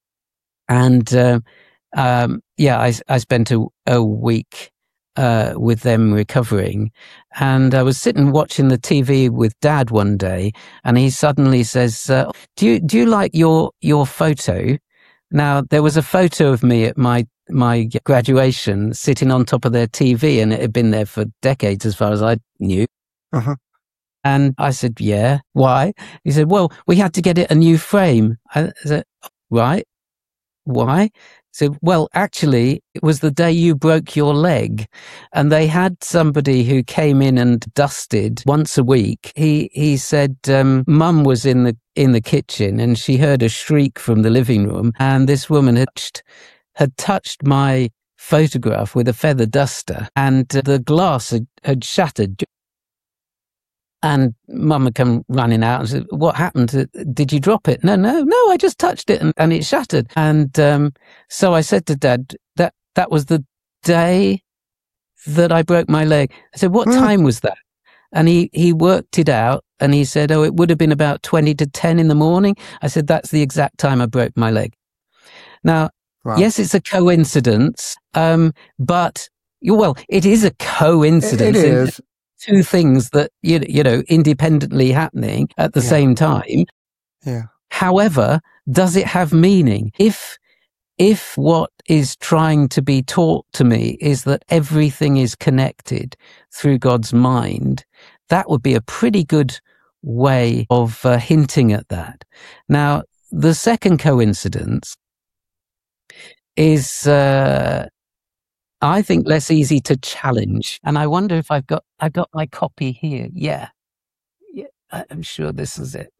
[SPEAKER 1] and uh, um, yeah, I, I spent a, a week uh, with them recovering. And I was sitting watching the T V with Dad one day, and he suddenly says, uh, do you do you like your your photo? Now, there was a photo of me at my my graduation sitting on top of their T V, and it had been there for decades as far as I knew.
[SPEAKER 5] Uh-huh.
[SPEAKER 1] And I said, yeah, why? He said, well, we had to get it a new frame. I said, right, why? He said, well, actually, it was the day you broke your leg, and they had somebody who came in and dusted once a week. He he said, um, Mum was in the in the kitchen, and she heard a shriek from the living room, and this woman had had touched my photograph with a feather duster, and the glass had, had shattered. And Mum had come running out and said, what happened? Did you drop it? No, no, no, I just touched it and, and it shattered. And um, so I said to Dad, that that was the day that I broke my leg. I said, what mm. time was that? And he, he worked it out, and he said, oh, it would have been about twenty to ten in the morning. I said, that's the exact time I broke my leg. Now, wow. Yes, it's a coincidence, um, but, well, it is a coincidence.
[SPEAKER 5] It, it is.
[SPEAKER 1] Two things that, you, you know, independently happening at the yeah. same time.
[SPEAKER 5] Yeah.
[SPEAKER 1] However, does it have meaning? If, if what is trying to be taught to me is that everything is connected through God's mind, that would be a pretty good way of uh, hinting at that. Now, the second coincidence is, uh, I think, less easy to challenge. And I wonder if I've got, I've got my copy here. Yeah. Yeah. I'm sure this is it.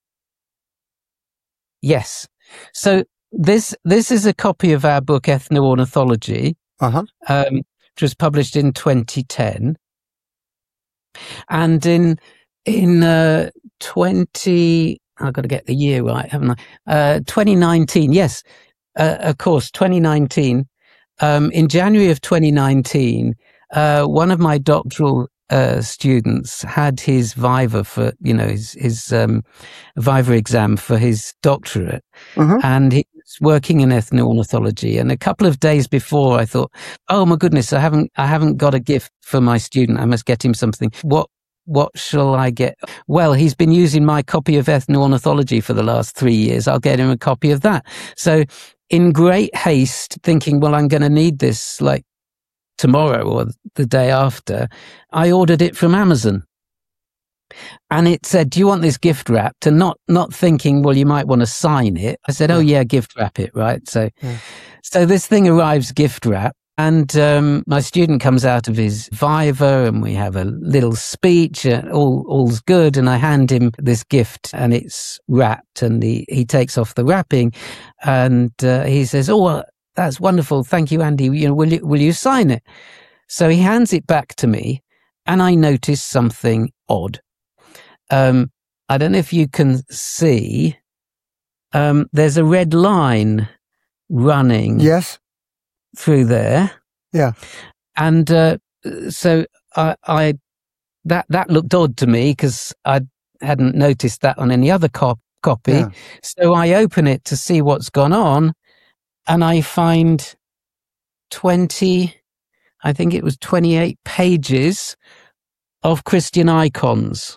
[SPEAKER 1] Yes. So this, this is a copy of our book, Ethno-Ornithology,
[SPEAKER 5] uh-huh.
[SPEAKER 1] um, which was published in twenty ten. And in, in, uh, twenty, I've got to get the year right, haven't I? Uh, twenty nineteen, yes, uh, of course, twenty nineteen. Um, in January of twenty nineteen, uh, one of my doctoral uh, students had his viva for, you know, his, his um, viva exam for his doctorate. Mm-hmm. And he was working in ethnoornithology. And a couple of days before, I thought, oh my goodness, I haven't, I haven't got a gift for my student. I must get him something. What, what shall I get? Well, he's been using my copy of Ethnoornithology for the last three years. I'll get him a copy of that. So in great haste, thinking, well, I'm going to need this like tomorrow or the day after, I ordered it from Amazon. And it said, do you want this gift wrapped? And not, not thinking, well, you might want to sign it. I said, oh yeah, gift wrap it, right? So, yeah. so this thing arrives gift wrap. And um, my student comes out of his viva and we have a little speech, and all, all's good. And I hand him this gift and it's wrapped, and he, he takes off the wrapping and uh, he says, oh, well, that's wonderful. Thank you, Andy. You know, will you, will you sign it? So he hands it back to me and I notice something odd. Um, I don't know if you can see, um, there's a red line running.
[SPEAKER 5] Yes.
[SPEAKER 1] Through there.
[SPEAKER 5] Yeah.
[SPEAKER 1] And, uh, so I, I, that, that looked odd to me because I hadn't noticed that on any other cop- copy. Yeah. So I open it to see what's gone on and I find twenty, I think it was twenty-eight pages of Christian icons.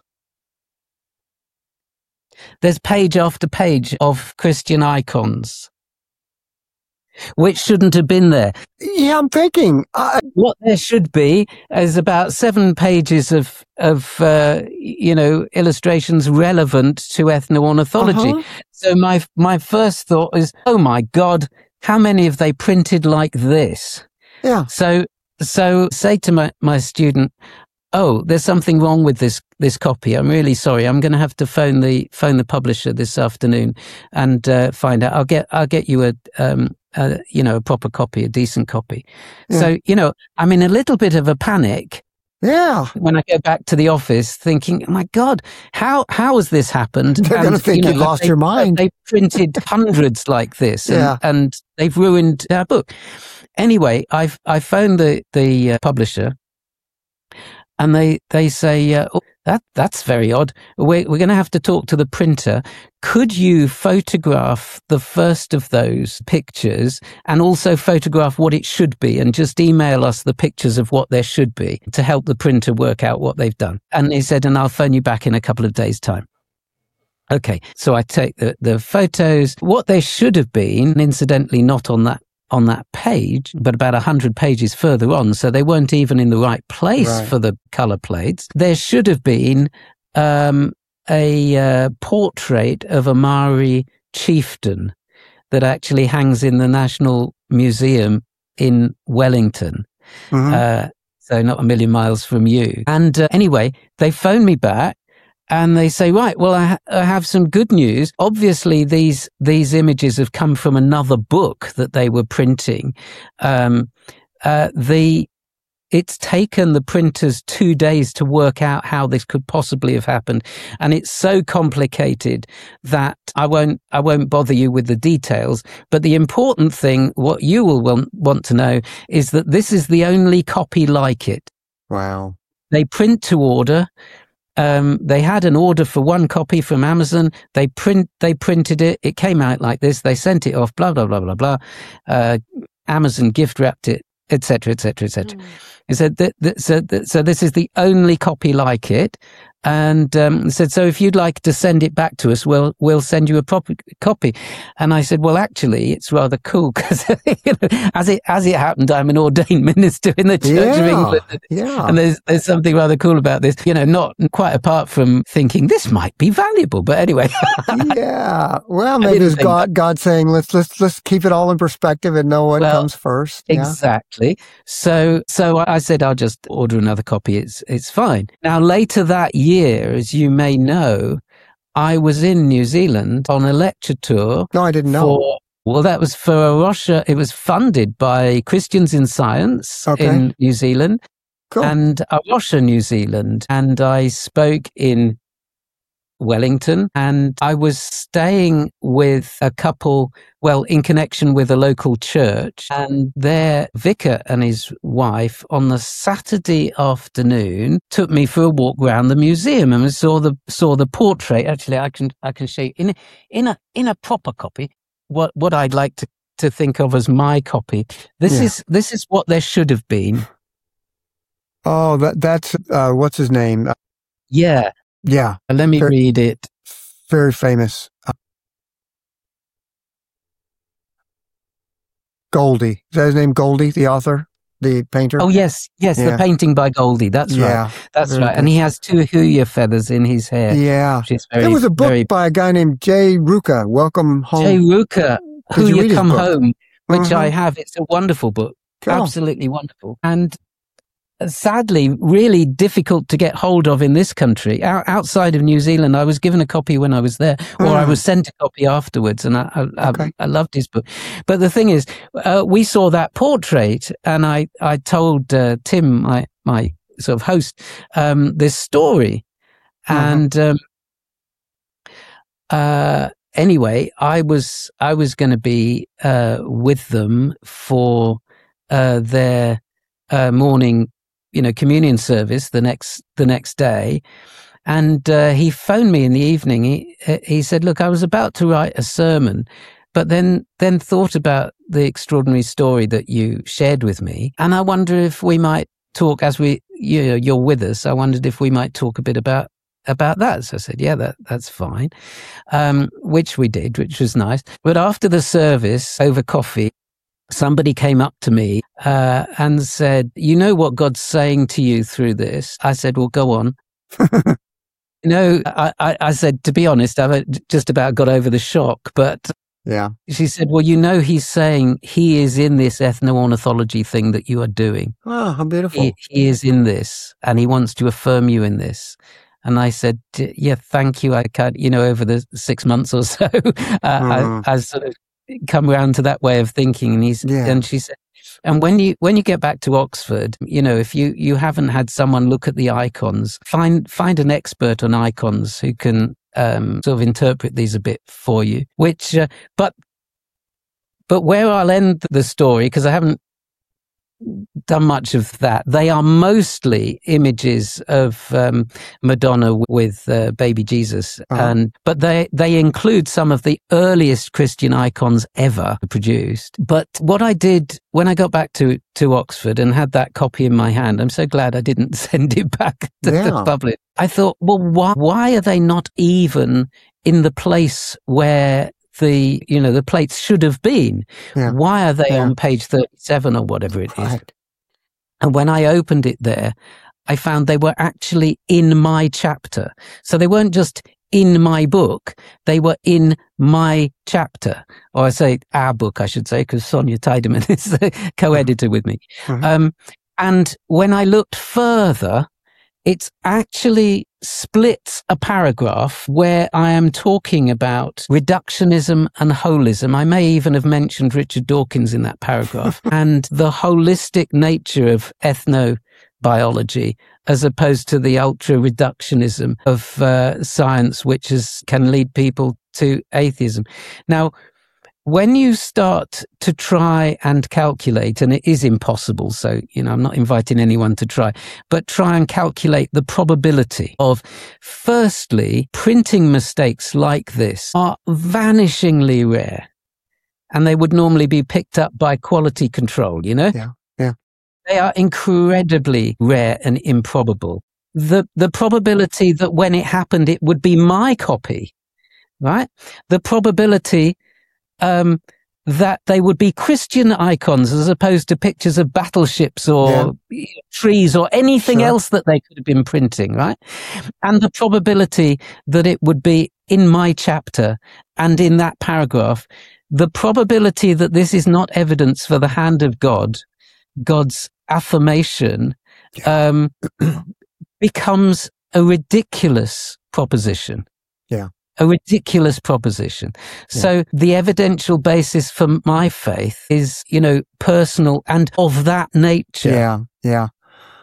[SPEAKER 1] There's page after page of Christian icons, which shouldn't have been there.
[SPEAKER 5] Yeah, I'm thinking. Uh,
[SPEAKER 1] what there should be is about seven pages of, of uh, you know, illustrations relevant to ethnoornithology. Uh-huh. So my my first thought is, oh my God, how many have they printed like this?
[SPEAKER 5] Yeah.
[SPEAKER 1] So so say to my, my student, oh, there's something wrong with this this copy. I'm really sorry. I'm going to have to phone the phone the publisher this afternoon and uh, find out. I'll get I'll get you a um a, you know a proper copy, a decent copy. Yeah. So you know I'm in a little bit of a panic.
[SPEAKER 5] Yeah.
[SPEAKER 1] When I go back to the office, thinking, oh my God, how how has this happened?
[SPEAKER 5] They're going to think you know, you've lost
[SPEAKER 1] they,
[SPEAKER 5] your mind.
[SPEAKER 1] They printed hundreds like this, and,
[SPEAKER 5] yeah.
[SPEAKER 1] and they've ruined our book. Anyway, I've I phoned the the uh, publisher. And they, they say, uh, oh, that, that's very odd. We're, we're going to have to talk to the printer. Could you photograph the first of those pictures and also photograph what it should be and just email us the pictures of what there should be to help the printer work out what they've done? And he said, and I'll phone you back in a couple of days' time. Okay. So I take the, the photos, what they should have been, incidentally, not on that on that page, but about a hundred pages further on. So they weren't even in the right place right. for the color plates. There should have been um, a uh, portrait of a Maori chieftain that actually hangs in the National Museum in Wellington. Mm-hmm. Uh, so not a million miles from you. And uh, anyway, they phoned me back. And they say, right, well, I, ha- I have some good news. Obviously, these these images have come from another book that they were printing. Um, uh, the it's taken the printers two days to work out how this could possibly have happened, and it's so complicated that I won't I won't bother you with the details. But the important thing, what you will want, want to know, is that this is the only copy like it.
[SPEAKER 5] Wow!
[SPEAKER 1] They print to order. Um, they had an order for one copy from Amazon. They print, they printed it. It came out like this. They sent it off, blah, blah, blah, blah, blah. Uh, Amazon gift wrapped it, et cetera, et cetera, et cetera. Mm. He said that, that, so, that, so this is the only copy like it. And, um, said, so if you'd like to send it back to us, we'll, we'll send you a proper copy. And I said, well, actually, it's rather cool because, you know, as it, as it happened, I'm an ordained minister in the Church
[SPEAKER 5] yeah,
[SPEAKER 1] of England.
[SPEAKER 5] Yeah.
[SPEAKER 1] And there's, there's something rather cool about this, you know, not quite apart from thinking this might be valuable, but anyway.
[SPEAKER 5] yeah. Well, maybe it's God, that. God saying, let's, let's, let's keep it all in perspective and know what well, comes first.
[SPEAKER 1] Yeah. Exactly. So, so I said, I'll just order another copy. It's, it's fine. Now, later that year, Year, as you may know, I was in New Zealand on a lecture tour.
[SPEAKER 5] No, I didn't know.
[SPEAKER 1] For, well, that was for A Rocha. It was funded by Christians in Science okay. in New Zealand
[SPEAKER 5] cool.
[SPEAKER 1] and A Rocha, New Zealand. And I spoke in Wellington, and I was staying with a couple, well, in connection with a local church, and their vicar and his wife on the Saturday afternoon took me for a walk around the museum and saw the saw the portrait. Actually, I can I can show you in a, in a in a proper copy what what I'd like to, to think of as my copy. This
[SPEAKER 5] Yeah.
[SPEAKER 1] is this is what there should have been.
[SPEAKER 5] Oh, that that's uh, what's his name? Uh,
[SPEAKER 1] Yeah.
[SPEAKER 5] yeah,
[SPEAKER 1] Let me
[SPEAKER 5] Very-
[SPEAKER 1] read it.
[SPEAKER 5] very famous. Uh, Goldie. Is that his name? Goldie, the author, the painter.
[SPEAKER 1] Oh yes, yes,
[SPEAKER 5] Yeah.
[SPEAKER 1] the painting by Goldie. That's
[SPEAKER 5] yeah,
[SPEAKER 1] right. That's
[SPEAKER 5] very
[SPEAKER 1] right. And
[SPEAKER 5] good.
[SPEAKER 1] he has two huya feathers in his hair.
[SPEAKER 5] yeah.
[SPEAKER 1] Which is very,
[SPEAKER 5] There was a book
[SPEAKER 1] very
[SPEAKER 5] by a guy named Jay Ruka. Welcome home.
[SPEAKER 1] Jay Ruka,
[SPEAKER 5] Did you read
[SPEAKER 1] Huya
[SPEAKER 5] his
[SPEAKER 1] Come
[SPEAKER 5] book?
[SPEAKER 1] Home, which
[SPEAKER 5] Mhm.
[SPEAKER 1] I have. It's a wonderful book.
[SPEAKER 5] Cool.
[SPEAKER 1] Absolutely wonderful. And uh, sadly, really difficult to get hold of in this country. O- outside of New Zealand, I was given a copy when I was there, or I
[SPEAKER 5] Ah.
[SPEAKER 1] was sent a copy afterwards, and I, I,
[SPEAKER 5] Okay.
[SPEAKER 1] I, I loved his book. But the thing is, uh, we saw that portrait, and I, I told uh, Tim, my, my sort of host, um, this story.
[SPEAKER 5] Uh-huh.
[SPEAKER 1] And um, uh, anyway, I was I was going to be uh, with them for uh, their uh, morning, you know, communion service the next the next day, and uh, he phoned me in the evening. He he said, "Look, I was about to write a sermon, but then then thought about the extraordinary story that you shared with me, and I wonder if we might talk as we you know, you're with us. I wondered if we might talk a bit about." about that. So I said, yeah, that, that's fine. Um, which we did, which was nice. But after the service, over coffee, somebody came up to me, uh, and said, you know what God's saying to you through this? I said, well, go on. You know, I, I, I said, to be honest, I've just about got over the shock, but
[SPEAKER 5] Yeah.
[SPEAKER 1] she said, well, you know, he's saying he is in this ethno-ornithology thing that you are doing.
[SPEAKER 5] Oh, how beautiful.
[SPEAKER 1] He, he is in this, and he wants to affirm you in this. And I said, yeah, thank you. I can't, you know, over the six months or so, uh,
[SPEAKER 5] Mhm.
[SPEAKER 1] I, I sort of come around to that way of thinking. And he's,
[SPEAKER 5] Yeah.
[SPEAKER 1] and she said, and when you, when you get back to Oxford, you know, if you, you haven't had someone look at the icons, find, find an expert on icons who can, um, sort of interpret these a bit for you, which, uh, but, but where I'll end the story, because I haven't done much of that. They are mostly images of um, Madonna with uh, baby Jesus,
[SPEAKER 5] Uh-huh.
[SPEAKER 1] and but they they include some of the earliest Christian icons ever produced. But what I did when I got back to to Oxford and had that copy in my hand, I'm so glad I didn't send it back to
[SPEAKER 5] Yeah.
[SPEAKER 1] the public. I thought, well, why why are they not even in the place where the, you know, the plates should have been?
[SPEAKER 5] Yeah.
[SPEAKER 1] Why are they
[SPEAKER 5] Yeah.
[SPEAKER 1] on page thirty-seven or whatever it is?
[SPEAKER 5] Right.
[SPEAKER 1] And when I opened it there, I found they were actually in my chapter. So they weren't just in my book, they were in my chapter. Or I say our book, I should say, because Sonia Tiedemann is the co-editor with me.
[SPEAKER 5] Mhm.
[SPEAKER 1] Um, and when I looked further, it's actually splits a paragraph where I am talking about reductionism and holism. I may even have mentioned Richard Dawkins in that paragraph and the holistic nature of ethnobiology as opposed to the ultra reductionism of uh, science, which is, can lead people to atheism. Now, when you start to try and calculate, and it is impossible, so, you know, I'm not inviting anyone to try, but try and calculate the probability of, firstly, printing mistakes like this are vanishingly rare. And they would normally be picked up by quality control, you know?
[SPEAKER 5] Yeah. Yeah.
[SPEAKER 1] They are incredibly rare and improbable. The, the probability that when it happened, it would be my copy, right? The probability Um, that they would be Christian icons as opposed to pictures of battleships or
[SPEAKER 5] Yeah.
[SPEAKER 1] trees or anything
[SPEAKER 5] Sure.
[SPEAKER 1] else that they could have been printing, right? And the probability that it would be in my chapter and in that paragraph, the probability that this is not evidence for the hand of God, God's affirmation, um, becomes a ridiculous proposition.
[SPEAKER 5] Yeah.
[SPEAKER 1] A ridiculous proposition. So the evidential basis for my faith is, you know, personal and of that nature.
[SPEAKER 5] Yeah. Yeah.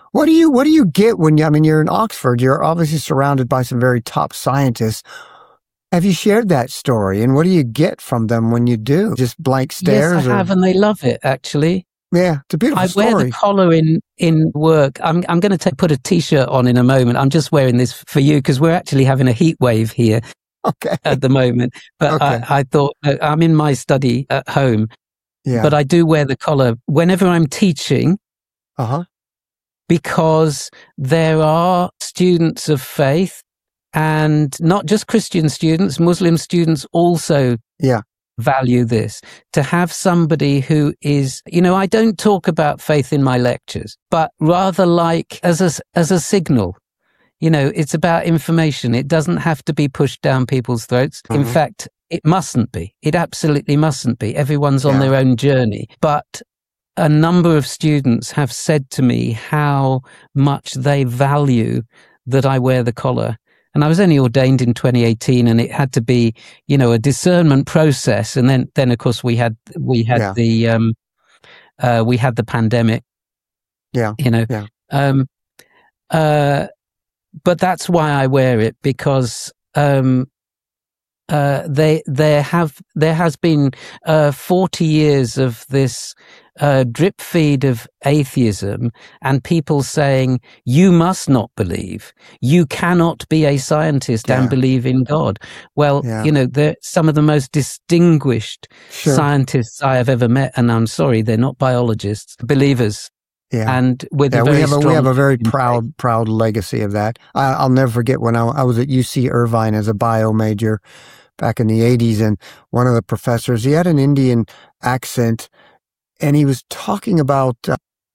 [SPEAKER 5] What do you, what do you get when you, I mean, you're in Oxford, you're obviously surrounded by some very top scientists. Have you shared that story? And what do you get from them when you do? Just blank stares?
[SPEAKER 1] Yes, I
[SPEAKER 5] or?
[SPEAKER 1] have, and they love it, actually.
[SPEAKER 5] Yeah, it's a beautiful
[SPEAKER 1] I
[SPEAKER 5] story.
[SPEAKER 1] wear the collar in, in work. I'm, I'm going to put a T-shirt on in a moment. I'm just wearing this for you because we're actually having a heat wave here
[SPEAKER 5] okay.
[SPEAKER 1] at the moment. But okay. I, I thought, uh, I'm in my study at home, yeah. but I do wear the collar whenever I'm teaching.
[SPEAKER 5] Uh-huh.
[SPEAKER 1] Because there are students of faith, and not just Christian students, Muslim students also
[SPEAKER 5] yeah.
[SPEAKER 1] value this. To have somebody who is, you know, I don't talk about faith in my lectures, but rather like as a, as a signal. You know, it's about information. It doesn't have to be pushed down people's throats. Mm-hmm. In fact, it mustn't be. It absolutely mustn't be. Everyone's on yeah. their own journey. But a number of students have said to me how much they value that I wear the collar. And I was only ordained in twenty eighteen, and it had to be, you know, a discernment process. And then, then of course, we had we had yeah. the um, uh, we had the pandemic.
[SPEAKER 5] Yeah,
[SPEAKER 1] you know.
[SPEAKER 5] Yeah.
[SPEAKER 1] Um, uh, but that's why I wear it, because um, uh, they there have there has been uh, forty years of this uh, drip feed of atheism, and people saying you must not believe, you cannot be a scientist yeah. and believe in God. Well, yeah. you know, they're some of the most distinguished sure. scientists I have ever met, and I'm sorry, they're not biologists, believers.
[SPEAKER 5] Yeah,
[SPEAKER 1] and with
[SPEAKER 5] yeah,
[SPEAKER 1] a very
[SPEAKER 5] we have a,
[SPEAKER 1] strong
[SPEAKER 5] we have a very proud faith. proud legacy of that. I, I'll never forget when I, I was at U C Irvine as a bio major back in the eighties, and one of the professors, he had an Indian accent, and he was talking about, uh,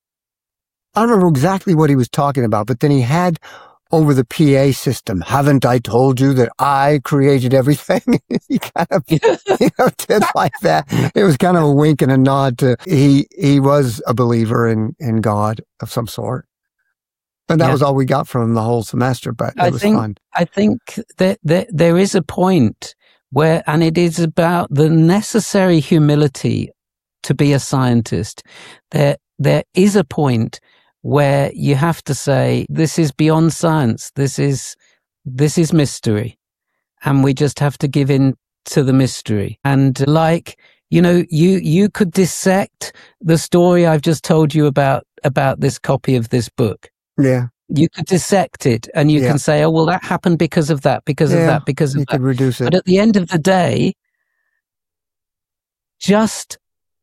[SPEAKER 5] I don't remember exactly what he was talking about, but then he had over the P A system, haven't I told you that I created everything? He kind of, you know, did like that. It was kind of a wink and a nod to, he, he was a believer in, in God of some sort. And that yeah. was all we got from him the whole semester, but it
[SPEAKER 1] I
[SPEAKER 5] was
[SPEAKER 1] think,
[SPEAKER 5] fun.
[SPEAKER 1] I think that, that there is a point where, and it is about the necessary humility to be a scientist. There, there is a point where you have to say, this is beyond science. This is, this is mystery. And we just have to give in to the mystery. And like, you know, you, you could dissect the story I've just told you about, about this copy of this book.
[SPEAKER 5] Yeah.
[SPEAKER 1] You could dissect it and you yeah. can say, oh, well, that happened because of that, because yeah, of that, because of
[SPEAKER 5] you
[SPEAKER 1] that.
[SPEAKER 5] You could reduce it.
[SPEAKER 1] But at the end of the day, just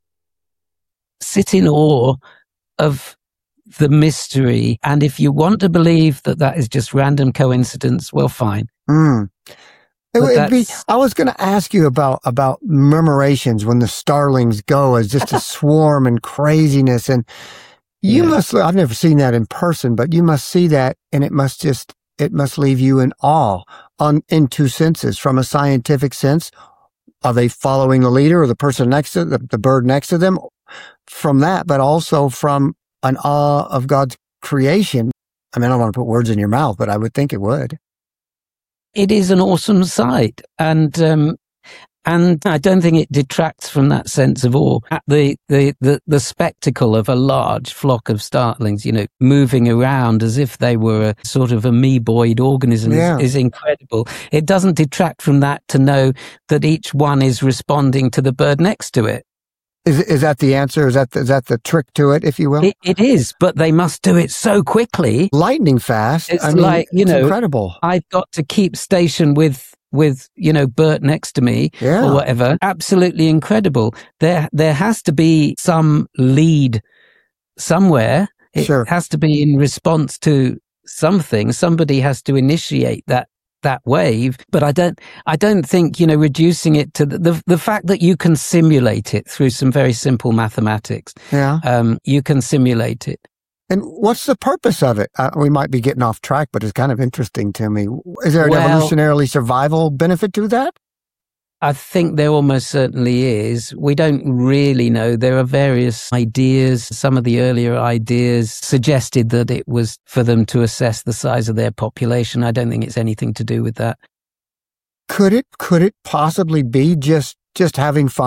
[SPEAKER 1] sit in awe of the mystery. And if you want to believe that that is just random coincidence, well, fine.
[SPEAKER 5] Mm. It would be, I was going to ask you about, about murmurations when the starlings go as just a swarm and craziness. And you yeah. must, I've never seen that in person, but you must see that, and it must just, it must leave you in awe on, in two senses. From a scientific sense, are they following the leader or the person next to the, the bird next to them? From that, but also from an awe of God's creation. I mean, I don't want to put words in your mouth, but I would think it would.
[SPEAKER 1] It is an awesome sight. And, um, and I don't think it detracts from that sense of awe. The, the, the, the spectacle of a large flock of starlings, you know, moving around as if they were a sort of amoeboid organism yeah. is, is incredible. It doesn't detract from that to know that each one is responding to the bird next to it.
[SPEAKER 5] Is is that the answer? Is that the, is that the trick to it, if you will?
[SPEAKER 1] It, it is, but they must do it so quickly,
[SPEAKER 5] lightning fast.
[SPEAKER 1] It's
[SPEAKER 5] I mean,
[SPEAKER 1] like you
[SPEAKER 5] it's
[SPEAKER 1] know,
[SPEAKER 5] incredible.
[SPEAKER 1] I've got to keep station with with you know Bert next to me
[SPEAKER 5] yeah.
[SPEAKER 1] or whatever. Absolutely incredible. There there has to be some lead somewhere. It
[SPEAKER 5] sure.
[SPEAKER 1] has to be in response to something. Somebody has to initiate that. that wave, but I don't, I don't think, you know, reducing it to the, the, the fact that you can simulate it through some very simple mathematics.
[SPEAKER 5] Yeah.
[SPEAKER 1] Um, you can simulate it.
[SPEAKER 5] And what's the purpose of it? Uh, we might be getting off track, but it's kind of interesting to me. Is there an
[SPEAKER 1] well,
[SPEAKER 5] evolutionarily survival benefit to that?
[SPEAKER 1] I think there almost certainly is. We don't really know. There are various ideas. Some of the earlier ideas suggested that it was for them to assess the size of their population. I don't think it's anything to do with that.
[SPEAKER 5] Could it, could it possibly be just, just having fun?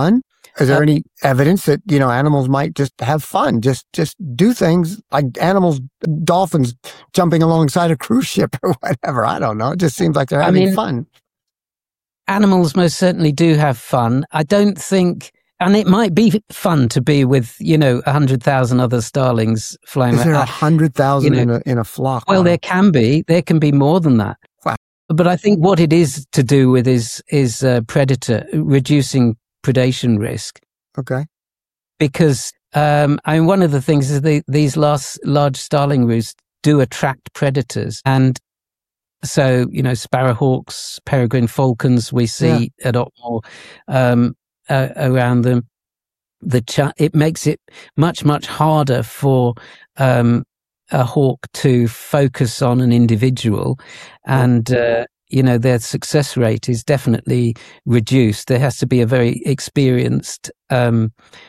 [SPEAKER 5] Is there
[SPEAKER 1] uh,
[SPEAKER 5] any evidence that, you know, animals might just have fun, just just do things like animals, dolphins jumping alongside a cruise ship or whatever? I don't know. It just seems like they're having
[SPEAKER 1] I mean,
[SPEAKER 5] fun.
[SPEAKER 1] Animals most certainly do have fun. I don't think, and it might be fun to be with, you know, a hundred thousand other starlings flying.
[SPEAKER 5] Is there a
[SPEAKER 1] uh,
[SPEAKER 5] hundred thousand
[SPEAKER 1] you
[SPEAKER 5] in
[SPEAKER 1] know,
[SPEAKER 5] a in a flock?
[SPEAKER 1] Well, there can be. There can be more than that.
[SPEAKER 5] Wow.
[SPEAKER 1] But I think what it is to do with is is uh, predator reducing predation risk.
[SPEAKER 5] Okay.
[SPEAKER 1] Because um, I mean, one of the things is they, these last large starling roosts do attract predators, and so you know, sparrowhawks, peregrine falcons, we see
[SPEAKER 5] Yeah.
[SPEAKER 1] a lot more um, uh, around them. The ch- it makes it much much harder for um, a hawk to focus on an individual, and uh, you know, their success rate is definitely reduced. There has to be a very experienced um,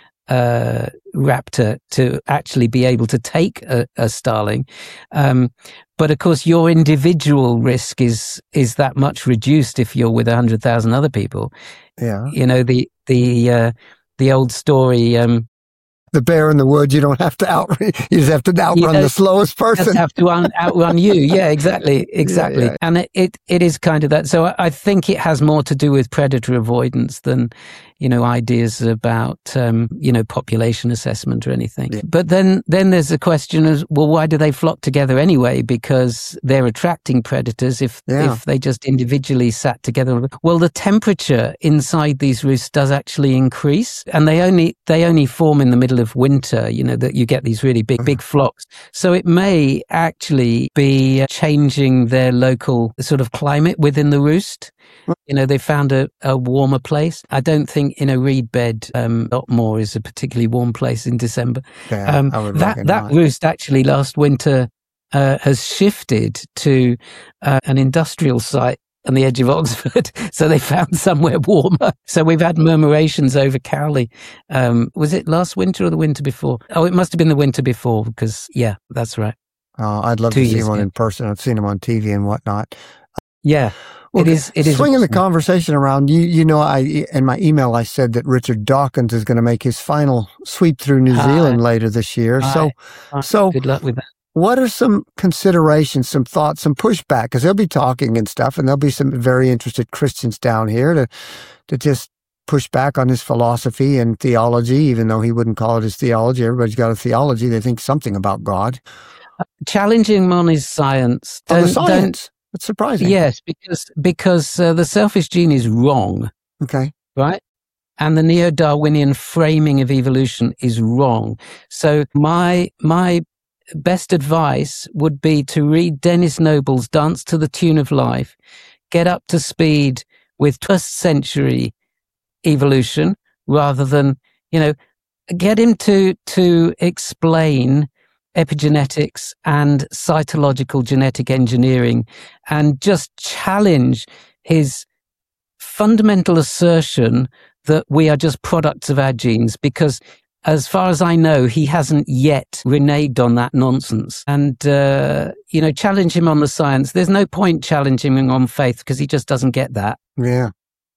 [SPEAKER 1] uh, raptor to actually be able to take a, a starling. Um, but of course, your individual risk is is that much reduced if you're with a hundred thousand other people.
[SPEAKER 5] Yeah.
[SPEAKER 1] You know, the the uh, the old story. Um,
[SPEAKER 5] The bear in the woods, you don't have to out. You just have to outrun
[SPEAKER 1] You know,
[SPEAKER 5] the slowest person.
[SPEAKER 1] Just have to un- outrun you. Yeah, exactly, exactly.
[SPEAKER 5] Yeah, yeah.
[SPEAKER 1] And it, it it is kind of that. So I, I think it has more to do with predator avoidance than, you know, ideas about um, you know, population assessment or anything.
[SPEAKER 5] Yeah.
[SPEAKER 1] But then then there's the question of, well, why do they flock together anyway? Because they're attracting predators. If
[SPEAKER 5] Yeah.
[SPEAKER 1] if they just individually sat together, well, the temperature inside these roosts does actually increase, and they only they only form in the middle of winter, you know, that you get these really big, big flocks. So it may actually be changing their local sort of climate within the roost. You know, they found a, a warmer place. I don't think in a reed bed, um, Otmore is a particularly warm place in December.
[SPEAKER 5] Yeah,
[SPEAKER 1] um,
[SPEAKER 5] I would
[SPEAKER 1] that,
[SPEAKER 5] reckon
[SPEAKER 1] that
[SPEAKER 5] not.
[SPEAKER 1] roost actually last winter uh, has shifted to uh, an industrial site on the edge of Oxford, so they found somewhere warmer. So we've had murmurations over Cowley. Um, was it last winter or the winter before? Oh, it must have been the winter before, because, yeah, that's right.
[SPEAKER 5] Oh, I'd love
[SPEAKER 1] Two
[SPEAKER 5] to see
[SPEAKER 1] years
[SPEAKER 5] one
[SPEAKER 1] ago.
[SPEAKER 5] in person. I've seen him on T V and whatnot.
[SPEAKER 1] Yeah,
[SPEAKER 5] Well,
[SPEAKER 1] it is. It is
[SPEAKER 5] swinging the
[SPEAKER 1] awesome.
[SPEAKER 5] conversation around. You, you know, I in my email I said that Richard Dawkins is going to make his final sweep through New
[SPEAKER 1] Hi.
[SPEAKER 5] Zealand later this year.
[SPEAKER 1] Hi.
[SPEAKER 5] So,
[SPEAKER 1] Hi.
[SPEAKER 5] so
[SPEAKER 1] Good luck with that.
[SPEAKER 5] what are some considerations, some thoughts, some pushback? Because they'll be talking and stuff, and there'll be some very interested Christians down here to to just push back on his philosophy and theology, even though he wouldn't call it his theology. Everybody's got a theology. They think something about God.
[SPEAKER 1] Challenging him on his science.
[SPEAKER 5] On the
[SPEAKER 1] Don't- don't-
[SPEAKER 5] science. It's surprising.
[SPEAKER 1] Yes, because because uh, the selfish gene is wrong,
[SPEAKER 5] Okay.
[SPEAKER 1] right? And the neo-Darwinian framing of evolution is wrong. So my my best advice would be to read Dennis Noble's Dance to the Tune of Life, get up to speed with first century evolution, rather than, you know, get him to to explain epigenetics and cytological genetic engineering, and just challenge his fundamental assertion that we are just products of our genes, because as far as I know, he hasn't yet reneged on that nonsense. And, uh, you know, challenge him on the science. There's no point challenging him on faith, because he just doesn't get that.
[SPEAKER 5] Yeah.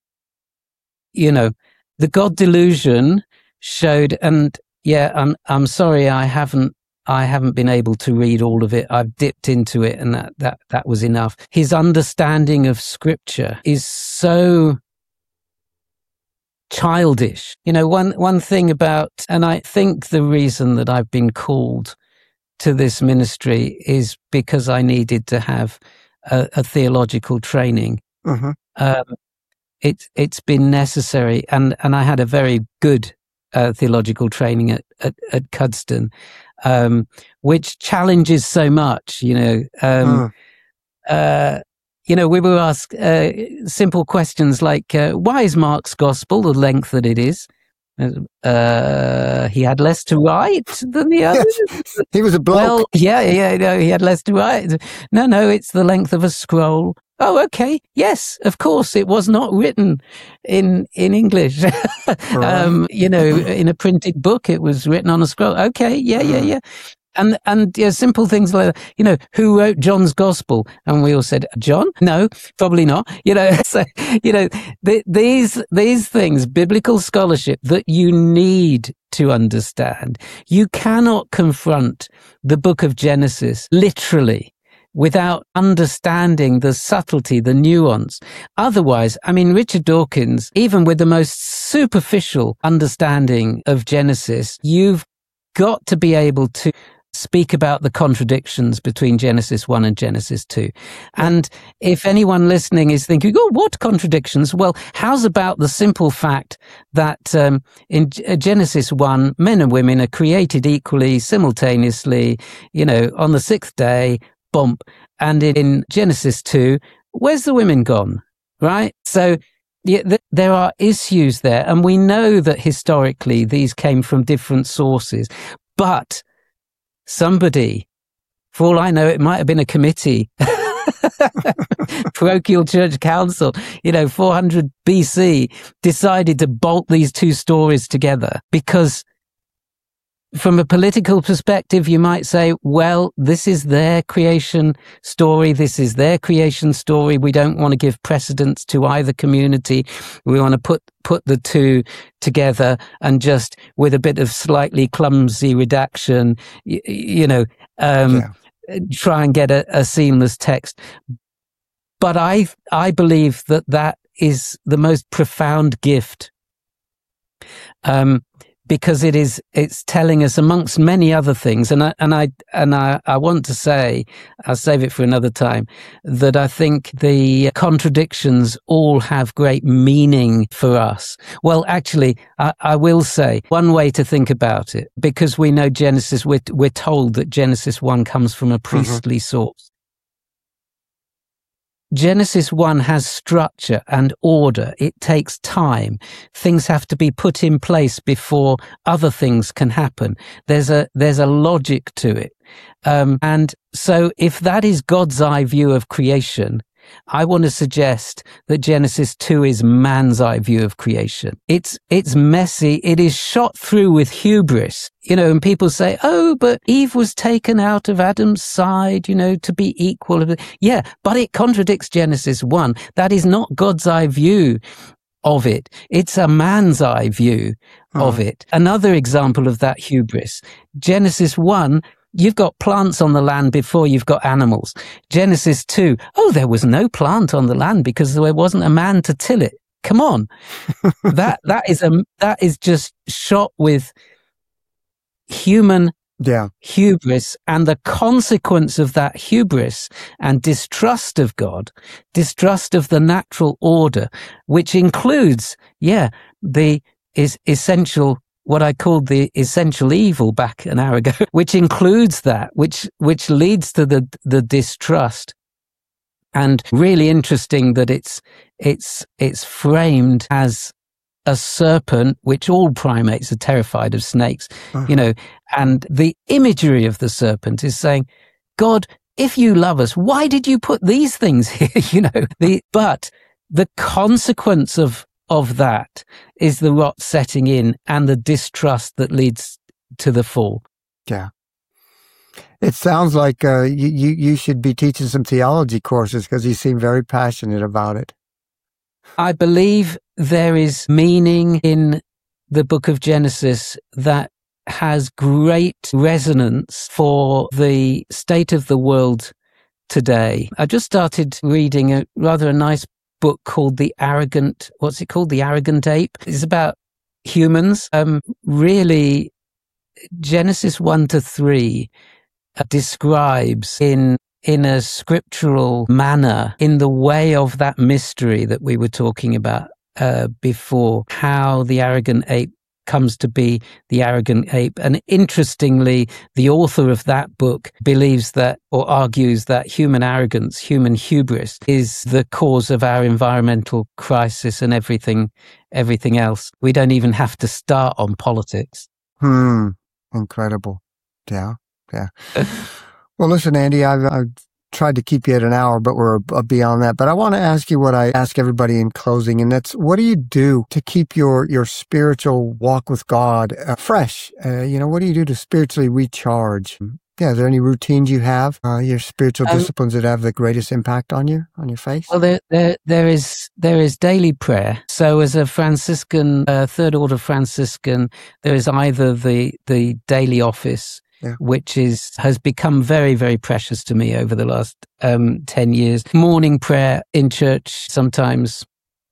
[SPEAKER 1] You know, the God delusion showed, and yeah, I'm, I'm sorry, I haven't, I haven't been able to read all of it. I've dipped into it, and that, that, that was enough. His understanding of scripture is so childish. You know, one, one thing about, and I think the reason that I've been called to this ministry is because I needed to have a, a theological training.
[SPEAKER 5] Uh-huh.
[SPEAKER 1] Um, it, it's been necessary, and, and I had a very good uh, theological training at, at, at Cuddesdon, um, which challenges so much, you know. Um,
[SPEAKER 5] Uh.
[SPEAKER 1] uh, you know, we were asked uh, simple questions like, uh, why is Mark's gospel the length that it is? Uh, he had less to write than the others.
[SPEAKER 5] Yes. He was a bloke.
[SPEAKER 1] Well, yeah, yeah, no, he had less to write. No, no, it's the length of a scroll. Oh, okay. Yes, of course. It was not written in, in English. um, you know, in a printed book, it was written on a scroll. Okay. Yeah, yeah, yeah. And, and yeah, simple things like, you know, who wrote John's gospel? And we all said, John? No, probably not. You know, so, you know, th- these, these things, biblical scholarship that you need to understand. You cannot confront the book of Genesis literally without understanding the subtlety, the nuance. Otherwise, I mean, Richard Dawkins, even with the most superficial understanding of Genesis, you've got to be able to speak about the contradictions between Genesis one and Genesis two. And if anyone listening is thinking, oh, what contradictions? Well, how's about the simple fact that um, in G- Genesis one, men and women are created equally, simultaneously, you know, on the sixth day, bump. And in Genesis two, where's the women gone? Right? So yeah, th- there are issues there. And we know that historically these came from different sources. But somebody, for all I know, it might have been a committee, parochial church council, you know, four hundred B C, decided to bolt these two stories together because from a political perspective, you might say, well, this is their creation story. This is their creation story. We don't want to give precedence to either community. We want to put, put the two together and just with a bit of slightly clumsy redaction, you, you know, um, yeah. try and get a, a seamless text. But I, I believe that that is the most profound gift. Um, Because it is, it's telling us amongst many other things. And I, and I, and I, I want to say, I'll save it for another time, that I think the contradictions all have great meaning for us. Well, actually, I, I will say one way to think about it, because we know Genesis, we're, we're told that Genesis one comes from a priestly mm-hmm. source. Genesis one has structure and order. It takes time. Things have to be put in place before other things can happen. There's a, there's a logic to it. Um, and so if that is God's eye view of creation, I want to suggest that Genesis two is man's eye view of creation. It's, it's messy. It is shot through with hubris, you know, and people say, oh, but Eve was taken out of Adam's side, you know, to be equal. Yeah, but it contradicts Genesis one. That is not God's eye view of it. It's a man's eye view oh. of it. Another example of that hubris, Genesis one, you've got plants on the land before you've got animals. Genesis two, oh, there was no plant on the land because there wasn't a man to till it. Come on. that, that is a, that is just shot with human yeah. hubris, and the consequence of that hubris and distrust of God, distrust of the natural order, which includes, yeah, the is essential what I called the essential evil back an hour ago, which includes that, which, which leads to the, the distrust. And really interesting that it's, it's, it's framed as a serpent, which all primates are terrified of snakes, uh-huh. you know, and the imagery of the serpent is saying, God, if you love us, why did you put these things here? you know, the, but the consequence of of that is the rot setting in and the distrust that leads to the fall.
[SPEAKER 5] Yeah. It sounds like uh, you, you, you should be teaching some theology courses because you seem very passionate about it.
[SPEAKER 1] I believe there is meaning in the book of Genesis that has great resonance for the state of the world today. I just started reading a rather a nice book called The Arrogant, what's it called? The Arrogant Ape. It's about humans. Um, really, Genesis one to three uh, describes in, in a scriptural manner, in the way of that mystery that we were talking about uh, before, how the arrogant ape comes to be the arrogant ape. And interestingly, the author of that book believes that, or argues that human arrogance, human hubris is the cause of our environmental crisis and everything, everything else. We don't even have to start on politics.
[SPEAKER 5] Hmm. Incredible. Yeah. Yeah. Well, listen, Andy, I've, I've tried to keep you at an hour, but we're beyond that. But I want to ask you what I ask everybody in closing, and that's, what do you do to keep your, your spiritual walk with God uh, fresh? Uh, you know, what do you do to spiritually recharge? Yeah, is there any routines you have, uh, your spiritual
[SPEAKER 1] Um,
[SPEAKER 5] disciplines that have the greatest impact on you, on your faith?
[SPEAKER 1] Well, there, there, there is there is daily prayer. So, as a Franciscan, uh, third order Franciscan, there is either the the daily office,
[SPEAKER 5] Yeah.
[SPEAKER 1] which is has become very very precious to me over the last um, ten years. Morning prayer in church sometimes.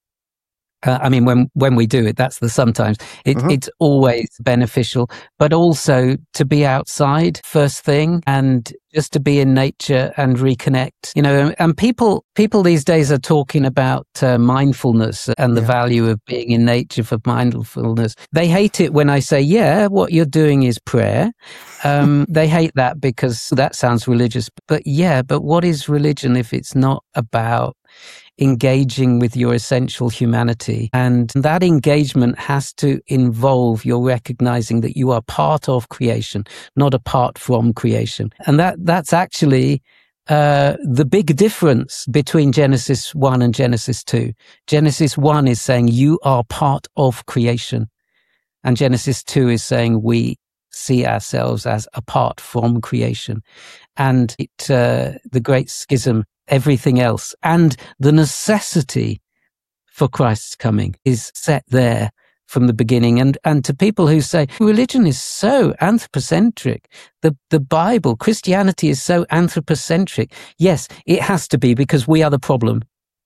[SPEAKER 1] Uh, I mean, when when we do it, that's the sometimes. It,
[SPEAKER 5] Mhm.
[SPEAKER 1] It's always beneficial, but also to be outside first thing and just to be in nature and reconnect. You know, and, and people people these days are talking about uh, mindfulness and the
[SPEAKER 5] Yeah.
[SPEAKER 1] value of being in nature for mindfulness. They hate it when I say, "Yeah, what you're doing is prayer." Um, they hate that because that sounds religious. But yeah, but what is religion if it's not about engaging with your essential humanity? And that engagement has to involve your recognizing that you are part of creation, not apart from creation. And that that's actually uh, the big difference between Genesis one and Genesis two. Genesis one is saying you are part of creation. And Genesis two is saying we see ourselves as apart from creation. And it, uh, the great schism, everything else, and the necessity for Christ's coming is set there from the beginning. And, and to people who say religion is so anthropocentric, the, the Bible, Christianity is so anthropocentric. Yes, it has to be, because we are the problem.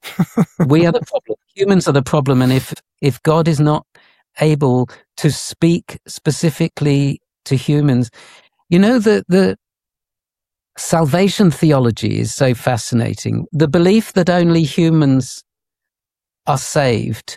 [SPEAKER 1] We are the problem. Humans are the problem. And if, if God is not able to speak specifically to humans, you know, the, the, salvation theology is so fascinating. The belief that only humans are saved,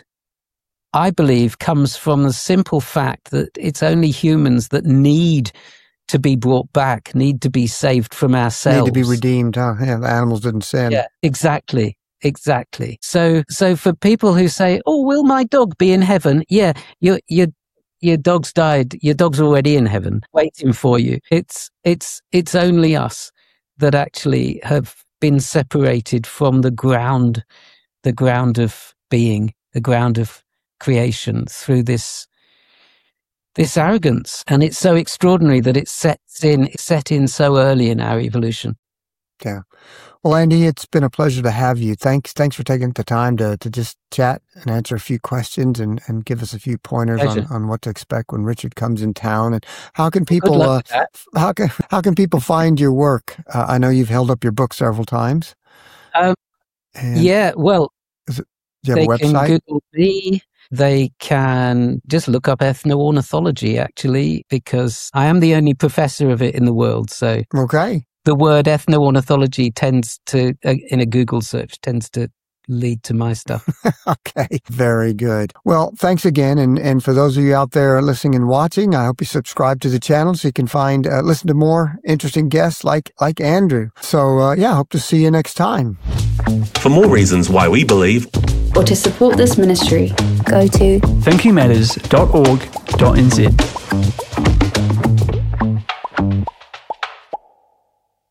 [SPEAKER 1] I believe, comes from the simple fact that it's only humans that need to be brought back, need to be saved from ourselves.
[SPEAKER 5] Need to be redeemed, huh? Yeah, the animals didn't sin.
[SPEAKER 1] Yeah, exactly. Exactly. So, so for people who say, "Oh, will my dog be in heaven?" Yeah, your your your dog's died. Your dog's already in heaven, waiting for you. It's it's it's only us that actually have been separated from the ground, the ground of being, the ground of creation through this this arrogance. And it's so extraordinary that it sets in, it's set in so early in our evolution.
[SPEAKER 5] Yeah. Well, Andy, it's been a pleasure to have you. Thanks Thanks for taking the time to, to just chat and answer a few questions and, and give us a few pointers on, on what to expect when Richard comes in town. And how can people uh, how can how can people find your work? Uh, I know you've held up your book several times.
[SPEAKER 1] Um, yeah, well,
[SPEAKER 5] is it, do you have
[SPEAKER 1] they
[SPEAKER 5] a website?
[SPEAKER 1] can Google me. They can just look up ethnoornithology, actually, because I am the only professor of it in the world. So
[SPEAKER 5] okay.
[SPEAKER 1] The word ethnoornithology tends to, uh, in a Google search, tends to lead to my stuff.
[SPEAKER 5] Okay, very good. Well, thanks again. And, and for those of you out there listening and watching, I hope you subscribe to the channel so you can find, uh, listen to more interesting guests like, like Andrew. So, uh, yeah, hope to see you next time.
[SPEAKER 4] For more reasons why we believe,
[SPEAKER 3] or to support this ministry, go to
[SPEAKER 2] thinking matters dot org dot n z.